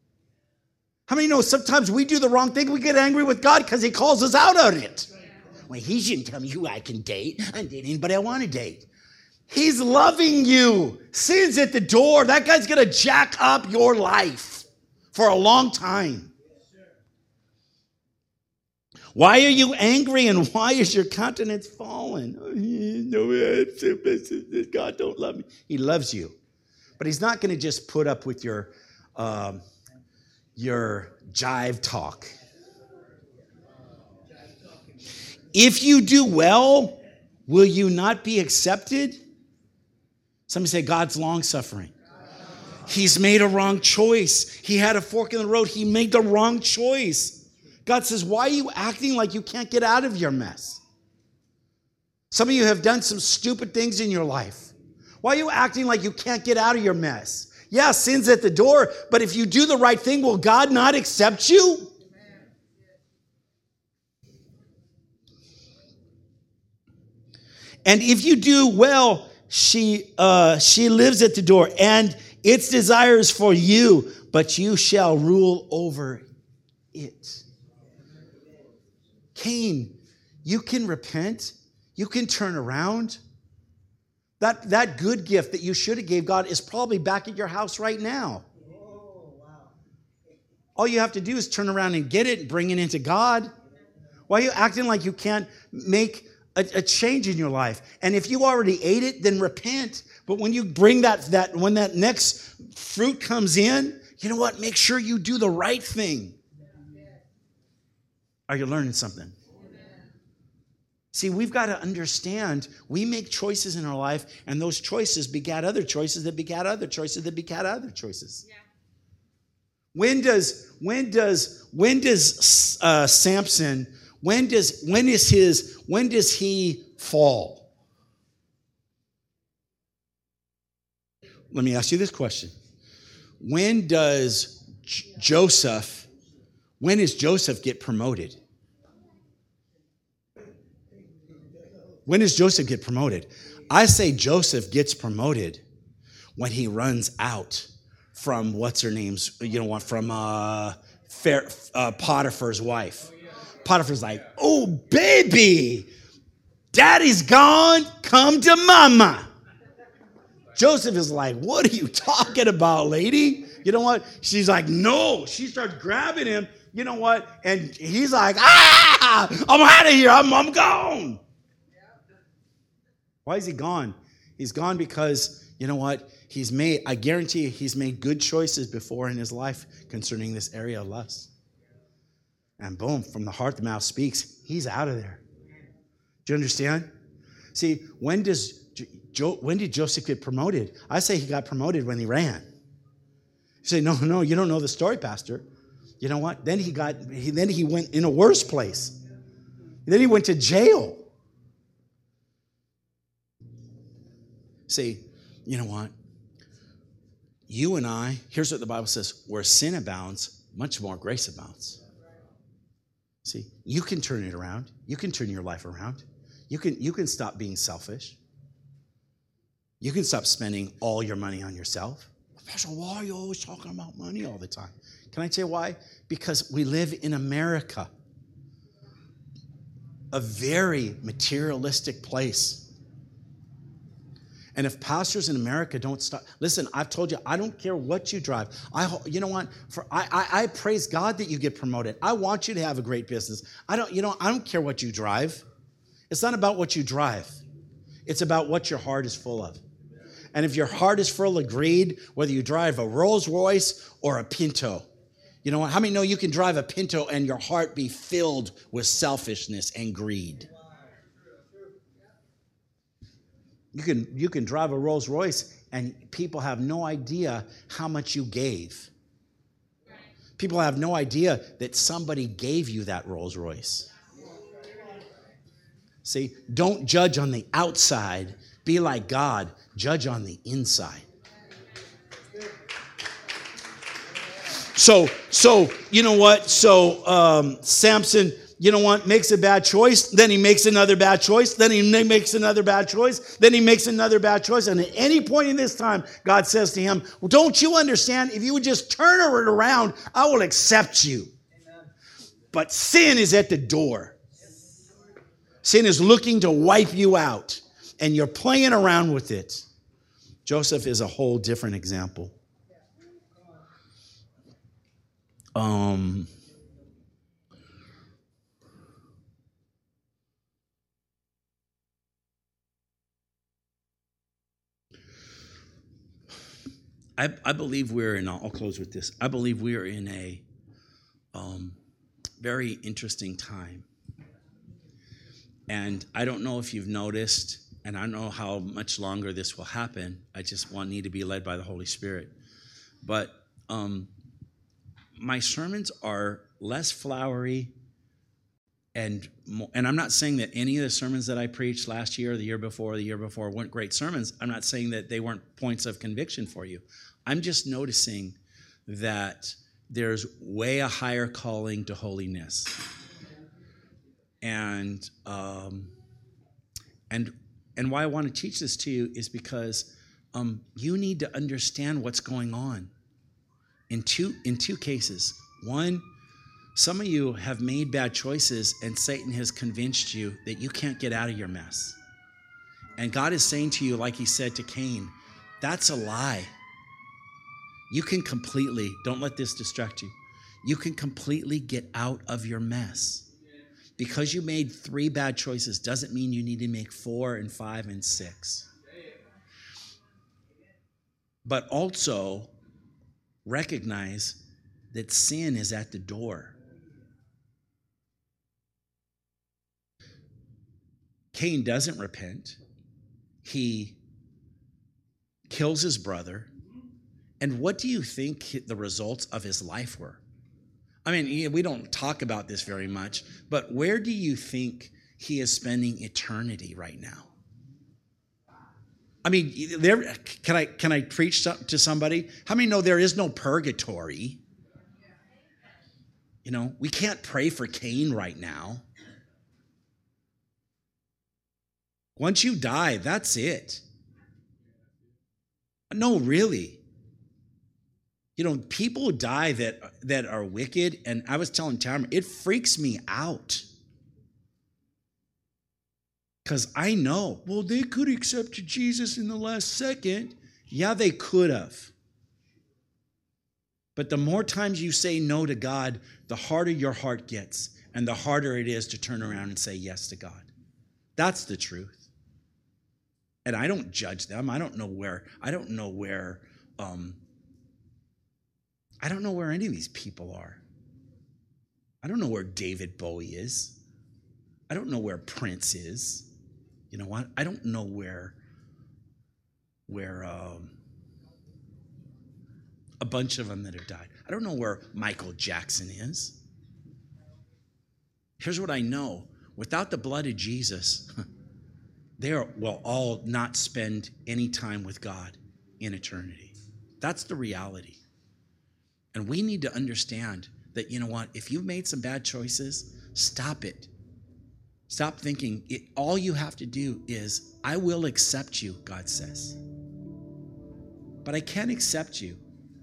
How many know sometimes we do the wrong thing? We get angry with God because he calls us out on it. Well, he shouldn't tell me who I can date. I don't date anybody I want to date. He's loving you. Sin's at the door. That guy's going to jack up your life for a long time. Why are you angry and why is your countenance fallen? God don't love me. He loves you. But he's not going to just put up with your, um, your jive talk. If you do well, will you not be accepted? Somebody say, God's long-suffering. He's made a wrong choice. He had a fork in the road. He made the wrong choice. God says, why are you acting like you can't get out of your mess? Some of you have done some stupid things in your life. Why are you acting like you can't get out of your mess? Yeah, sin's at the door, but if you do the right thing, will God not accept you? And if you do well, she uh, she lives at the door, and its desire is for you, but you shall rule over it. Cain, you can repent. You can turn around. That, that good gift that you should have gave God is probably back at your house right now. All you have to do is turn around and get it and bring it into God. Why are you acting like you can't make a, a change in your life? And if you already ate it, then repent. But when you bring that, that, when that next fruit comes in, you know what? Make sure you do the right thing. Are you learning something? See, we've got to understand we make choices in our life, and those choices begat other choices that begat other choices that begat other choices. Yeah. When does when does when does uh, Samson when does when is his when does he fall? Let me ask you this question: When does J- Joseph? When does Joseph get promoted? When does Joseph get promoted? I say Joseph gets promoted when he runs out from what's her name's, you know what, from uh, Fair, uh, Potiphar's wife. Potiphar's like, oh, baby, daddy's gone, come to mama. Joseph is like, what are you talking about, lady? You know what? She's like, no. She starts grabbing him. You know what? And he's like, ah, I'm out of here. I'm, I'm gone. Why is he gone? He's gone because, you know what? He's made, I guarantee you, he's made good choices before in his life concerning this area of lust. And boom, from the heart, the mouth speaks. He's out of there. Do you understand? See, when does Jo- when did Joseph get promoted? I say he got promoted when he ran. You say, no, no, you don't know the story, Pastor. You know what? Then he got, he, then he went in a worse place. Then he went to jail. See, you know what? You and I, here's what the Bible says, where sin abounds, much more grace abounds. See, you can turn it around. You can turn your life around. You can, you can stop being selfish. You can stop spending all your money on yourself. Pastor, why are you always talking about money all the time? Can I tell you why? Because we live in America, a very materialistic place. And if pastors in America don't stop, listen, I've told you, I don't care what you drive. I, you know what? For I, I, I praise God that you get promoted. I want you to have a great business. I don't, you know, I don't care what you drive. It's not about what you drive. It's about what your heart is full of. And if your heart is full of greed, whether you drive a Rolls Royce or a Pinto, you know what? How many know you can drive a Pinto and your heart be filled with selfishness and greed? You can, you can drive a Rolls Royce and people have no idea how much you gave. People have no idea that somebody gave you that Rolls Royce. See, don't judge on the outside. Be like God. Judge on the inside. So, so you know what? So um, Samson, you know what? Makes a bad choice. Then he makes another bad choice. Then he makes another bad choice. Then he makes another bad choice. And at any point in this time, God says to him, well, don't you understand? If you would just turn it around, I will accept you. Amen. But sin is at the door. Sin is looking to wipe you out. And you're playing around with it. Joseph is a whole different example. Um, I, I believe we're in, I'll close with this. I believe we are in a um, very interesting time. And I don't know if you've noticed, and I don't know how much longer this will happen. I just want need to be led by the Holy Spirit. But um, my sermons are less flowery, and more, and I'm not saying that any of the sermons that I preached last year, or the year before, or the year before weren't great sermons. I'm not saying that they weren't points of conviction for you. I'm just noticing that there's way a higher calling to holiness. And um, and and why I want to teach this to you is because um, you need to understand what's going on in two in two cases. One, some of you have made bad choices, and Satan has convinced you that you can't get out of your mess. And God is saying to you, like He said to Cain, that's a lie. You can completely, don't let this distract you. You can completely get out of your mess. Because you made three bad choices doesn't mean you need to make four and five and six. But also recognize that sin is at the door. Cain doesn't repent. He kills his brother. And what do you think the results of his life were? I mean, we don't talk about this very much, but where do you think he is spending eternity right now? I mean, there, can I can I preach to somebody? How many know there is no purgatory? You know, we can't pray for Cain right now. Once you die, that's it. No, really. You know, people die that that are wicked, and I was telling Tamara, it freaks me out. Because I know, well, they could have accepted Jesus in the last second. Yeah, they could have. But the more times you say no to God, the harder your heart gets and the harder it is to turn around and say yes to God. That's the truth. And I don't judge them. I don't know where, I don't know where, um, I don't know where any of these people are. I don't know where David Bowie is. I don't know where Prince is. You know what? I don't know where, where um, a bunch of them that have died. I don't know where Michael Jackson is. Here's what I know. Without the blood of Jesus, they are, will all not spend any time with God in eternity. That's the reality. And we need to understand that, you know what, if you've made some bad choices, stop it. Stop thinking it, all you have to do is, I will accept you, God says. But I can't accept you.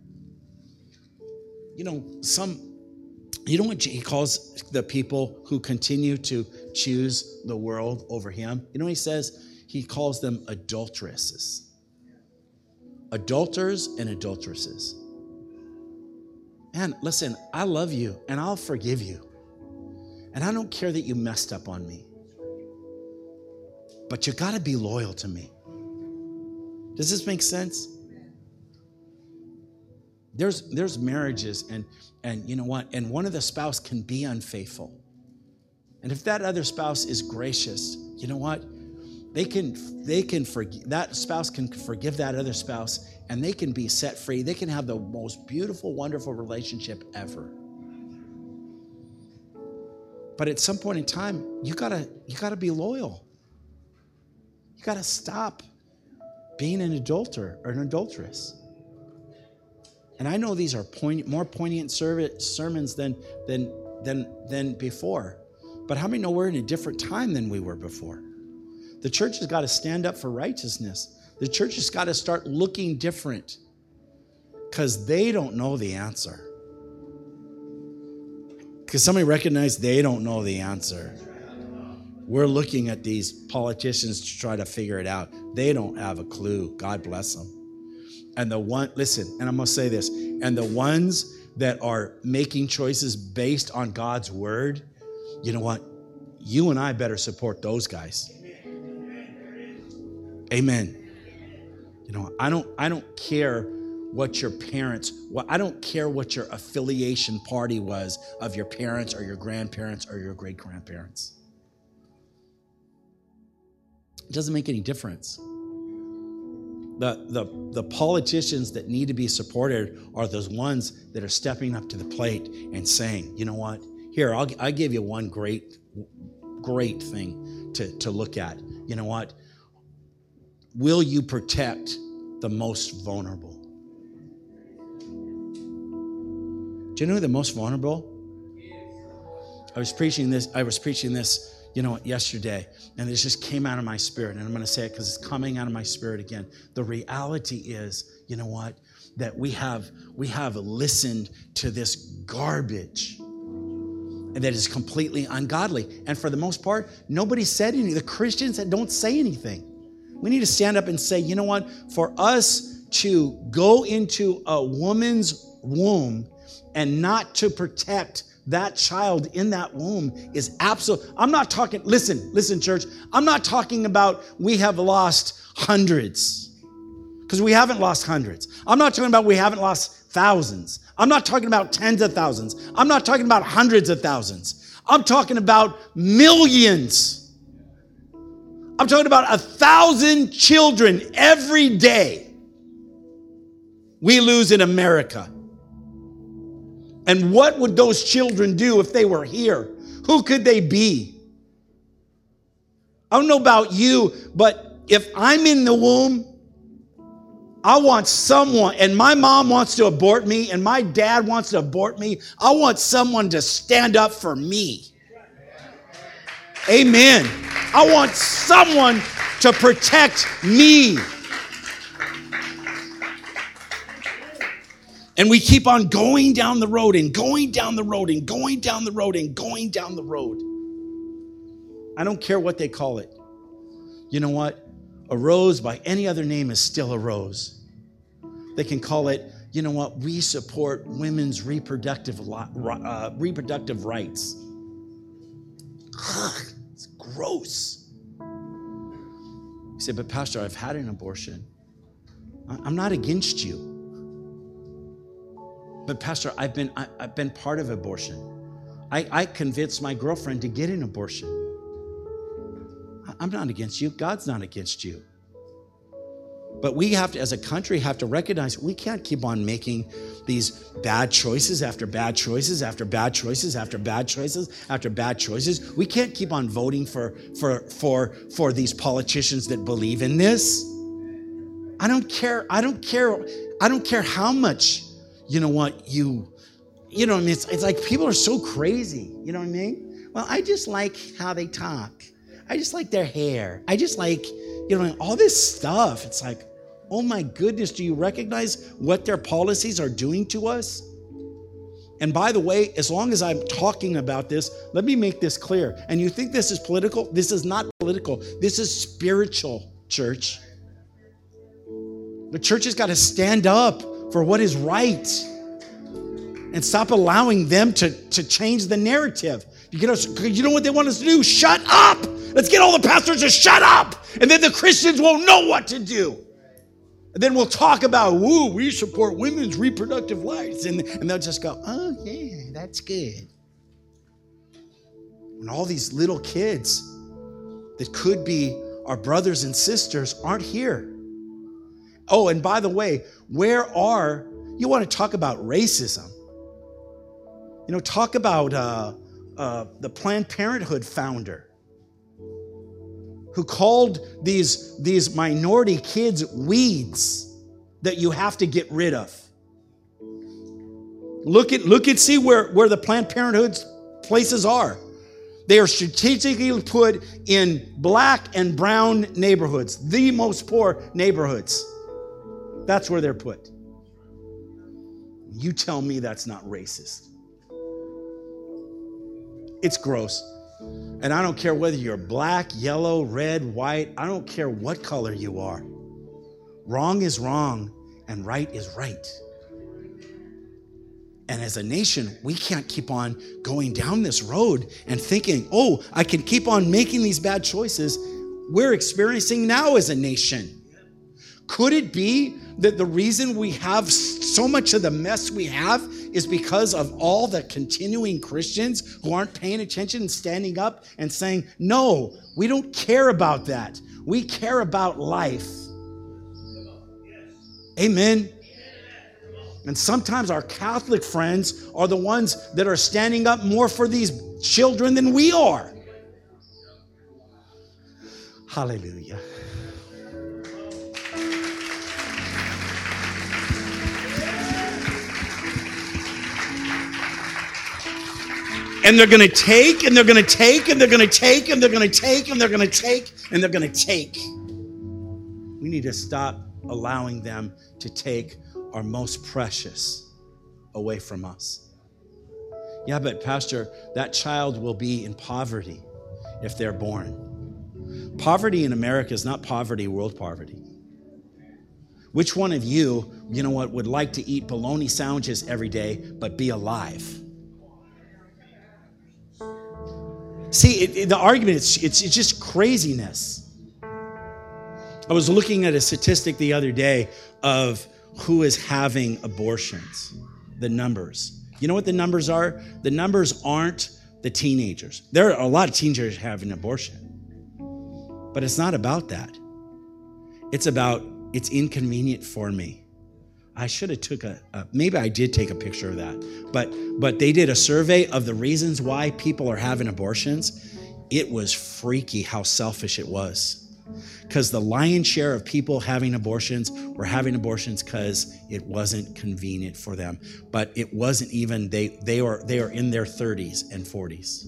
You know, some, you know what he calls the people who continue to choose the world over him? You know what he says? He calls them adulteresses. Adulterers and adulteresses. Man, listen, I love you and I'll forgive you. And I don't care that you messed up on me. But you got to be loyal to me. Does this make sense? There's there's marriages and and you know what? And one of the spouse can be unfaithful. And if that other spouse is gracious, you know what? They can they can forgive that spouse can forgive that other spouse and they can be set free. They can have the most beautiful, wonderful relationship ever. But at some point in time, you gotta you gotta be loyal. You gotta stop being an adulterer or an adulteress. And I know these are poignant, more poignant sermons than than than than before. But how many know we're in a different time than we were before? The church has got to stand up for righteousness. The church has got to start looking different because they don't know the answer. Because somebody recognize they don't know the answer. We're looking at these politicians to try to figure it out. They don't have a clue. God bless them. And the one, listen, and I'm going to say this, and the ones that are making choices based on God's word, you know what? You and I better support those guys. Amen. You know, I don't I don't care what your parents, what I don't care what your affiliation party was of your parents or your grandparents or your great-grandparents. It doesn't make any difference. The, the, the politicians that need to be supported are those ones that are stepping up to the plate and saying, you know what? Here, I'll, I'll give you one great, great thing to, to look at. You know what? Will you protect the most vulnerable? Do you know who the most vulnerable? I was preaching this, I was preaching this, you know, yesterday, and it just came out of my spirit, and I'm going to say it because it's coming out of my spirit again. The reality is, you know what, that we have we have listened to this garbage that is completely ungodly, and for the most part, nobody said anything. The Christians that don't say anything. We need to stand up and say, you know what, for us to go into a woman's womb and not to protect that child in that womb is absolute. I'm not talking, listen, listen, church. I'm not talking about we have lost hundreds, because we haven't lost hundreds. I'm not talking about we haven't lost thousands. I'm not talking about tens of thousands. I'm not talking about hundreds of thousands. I'm talking about millions. I'm talking about a thousand children every day we lose in America. And what would those children do if they were here? Who could they be? I don't know about you, but if I'm in the womb, I want someone, and my mom wants to abort me, and my dad wants to abort me. I want someone to stand up for me. Amen. I want someone to protect me. And we keep on going down the road and going down the road and going down the road and going down the road. I don't care what they call it. You know what? A rose by any other name is still a rose. They can call it, you know what? We support women's reproductive uh, reproductive rights. Ugh, it's gross. You say, but Pastor, I've had an abortion. I'm not against you. But Pastor, I've been I, I've been part of abortion. I, I convinced my girlfriend to get an abortion. I'm not against you. God's not against you. But we have to, as a country, have to recognize we can't keep on making these bad choices after bad choices after bad choices after bad choices after bad choices. We can't keep on voting for for for for these politicians that believe in this. I don't care. I don't care. I don't care how much, you know what, you, you know what I mean? It's, it's like people are so crazy. You know what I mean? Well, I just like how they talk. I just like their hair. I just like, you know, all this stuff. It's like, oh my goodness, do you recognize what their policies are doing to us? And by the way, as long as I'm talking about this, let me make this clear. And you think this is political? This is not political. This is spiritual, church. The church has got to stand up for what is right and stop allowing them to, to change the narrative. You, get us, you know what they want us to do? Shut up! Let's get all the pastors to shut up! And then the Christians won't know what to do. And then we'll talk about, woo, we support women's reproductive rights. And, and they'll just go, oh, yeah, that's good. And all these little kids that could be our brothers and sisters aren't here. Oh, and by the way, where are, you want to talk about racism? You know, talk about uh, uh, the Planned Parenthood founder who called these, these minority kids weeds that you have to get rid of. Look at, look and see where, where the Planned Parenthood places are. They are strategically put in black and brown neighborhoods, the most poor neighborhoods. That's where they're put. You tell me that's not racist. It's gross. And I don't care whether you're black, yellow, red, white. I don't care what color you are. Wrong is wrong and right is right. And as a nation, we can't keep on going down this road and thinking, oh, I can keep on making these bad choices we're experiencing now as a nation. Could it be that the reason we have so much of the mess we have is because of all the continuing Christians who aren't paying attention and standing up and saying, no, we don't care about that. We care about life. Amen. And sometimes our Catholic friends are the ones that are standing up more for these children than we are. Hallelujah. And they're going to take, and they're going to take, and they're going to take, and they're going to take, and they're going to take, and they're going to take. We need to stop allowing them to take our most precious away from us. Yeah, but Pastor, that child will be in poverty if they're born. Poverty in America is not poverty, world poverty. Which one of you, you know what, would like to eat bologna sandwiches every day but be alive? See, it, it, the argument, it's, it's, it's just craziness. I was looking at a statistic the other day of who is having abortions, the numbers. You know what the numbers are? The numbers aren't the teenagers. There are a lot of teenagers having an abortion. But it's not about that. It's about, it's inconvenient for me. I should have took a, a, maybe I did take a picture of that. But but they did a survey of the reasons why people are having abortions. It was freaky how selfish it was. Because the lion's share of people having abortions were having abortions because it wasn't convenient for them. But it wasn't even, they they are they are in their thirties and forties.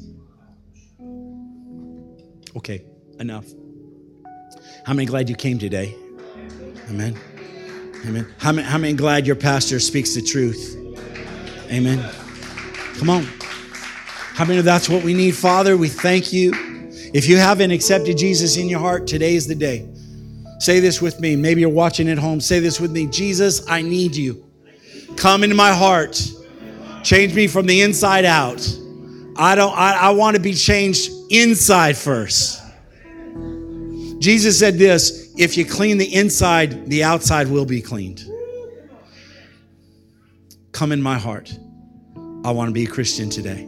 Okay, enough. How many glad you came today? Amen. Amen. How many, how many glad your pastor speaks the truth? Amen. Come on. How many of that's what we need, Father? We thank you. If you haven't accepted Jesus in your heart, today is the day. Say this with me. Maybe you're watching at home. Say this with me. Jesus, I need you. Come into my heart. Change me from the inside out. I don't, I, I want to be changed inside first. Jesus said this, if you clean the inside, the outside will be cleaned. Come in my heart. I want to be a Christian today.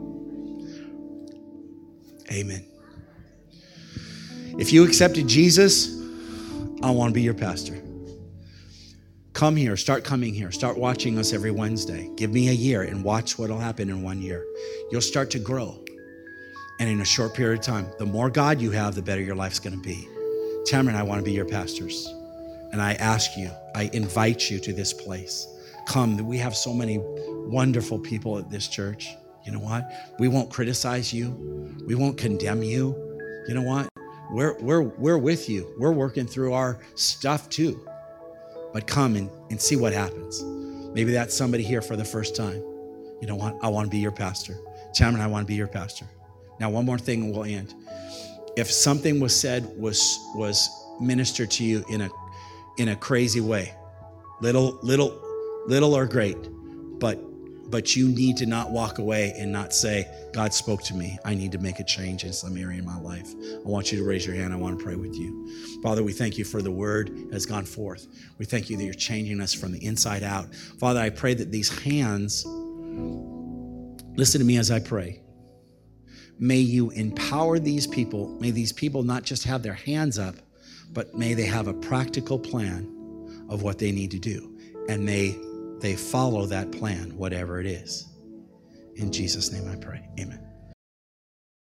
Amen. If you accepted Jesus, I want to be your pastor. Come here. Start coming here. Start watching us every Wednesday. Give me a year and watch what will happen in one year. You'll start to grow. And in a short period of time, the more God you have, the better your life's going to be. Tamara and I want to be your pastors. And I ask you, I invite you to this place. Come. We have so many wonderful people at this church. You know what? We won't criticize you. We won't condemn you. You know what? We're, we're, we're with you. We're working through our stuff too. But come and, and see what happens. Maybe that's somebody here for the first time. You know what? I want to be your pastor. Tamara and I want to be your pastor. Now, one more thing and we'll end. If something was said, was was ministered to you in a in a crazy way, little, little, little or great, but but you need to not walk away and not say, God spoke to me. I need to make a change in some area in my life. I want you to raise your hand. I want to pray with you. Father, we thank you for the word that has gone forth. We thank you that you're changing us from the inside out. Father, I pray that these hands, listen to me as I pray. May you empower these people. May these people not just have their hands up, but may they have a practical plan of what they need to do. And may they follow that plan, whatever it is. In Jesus' name I pray. Amen.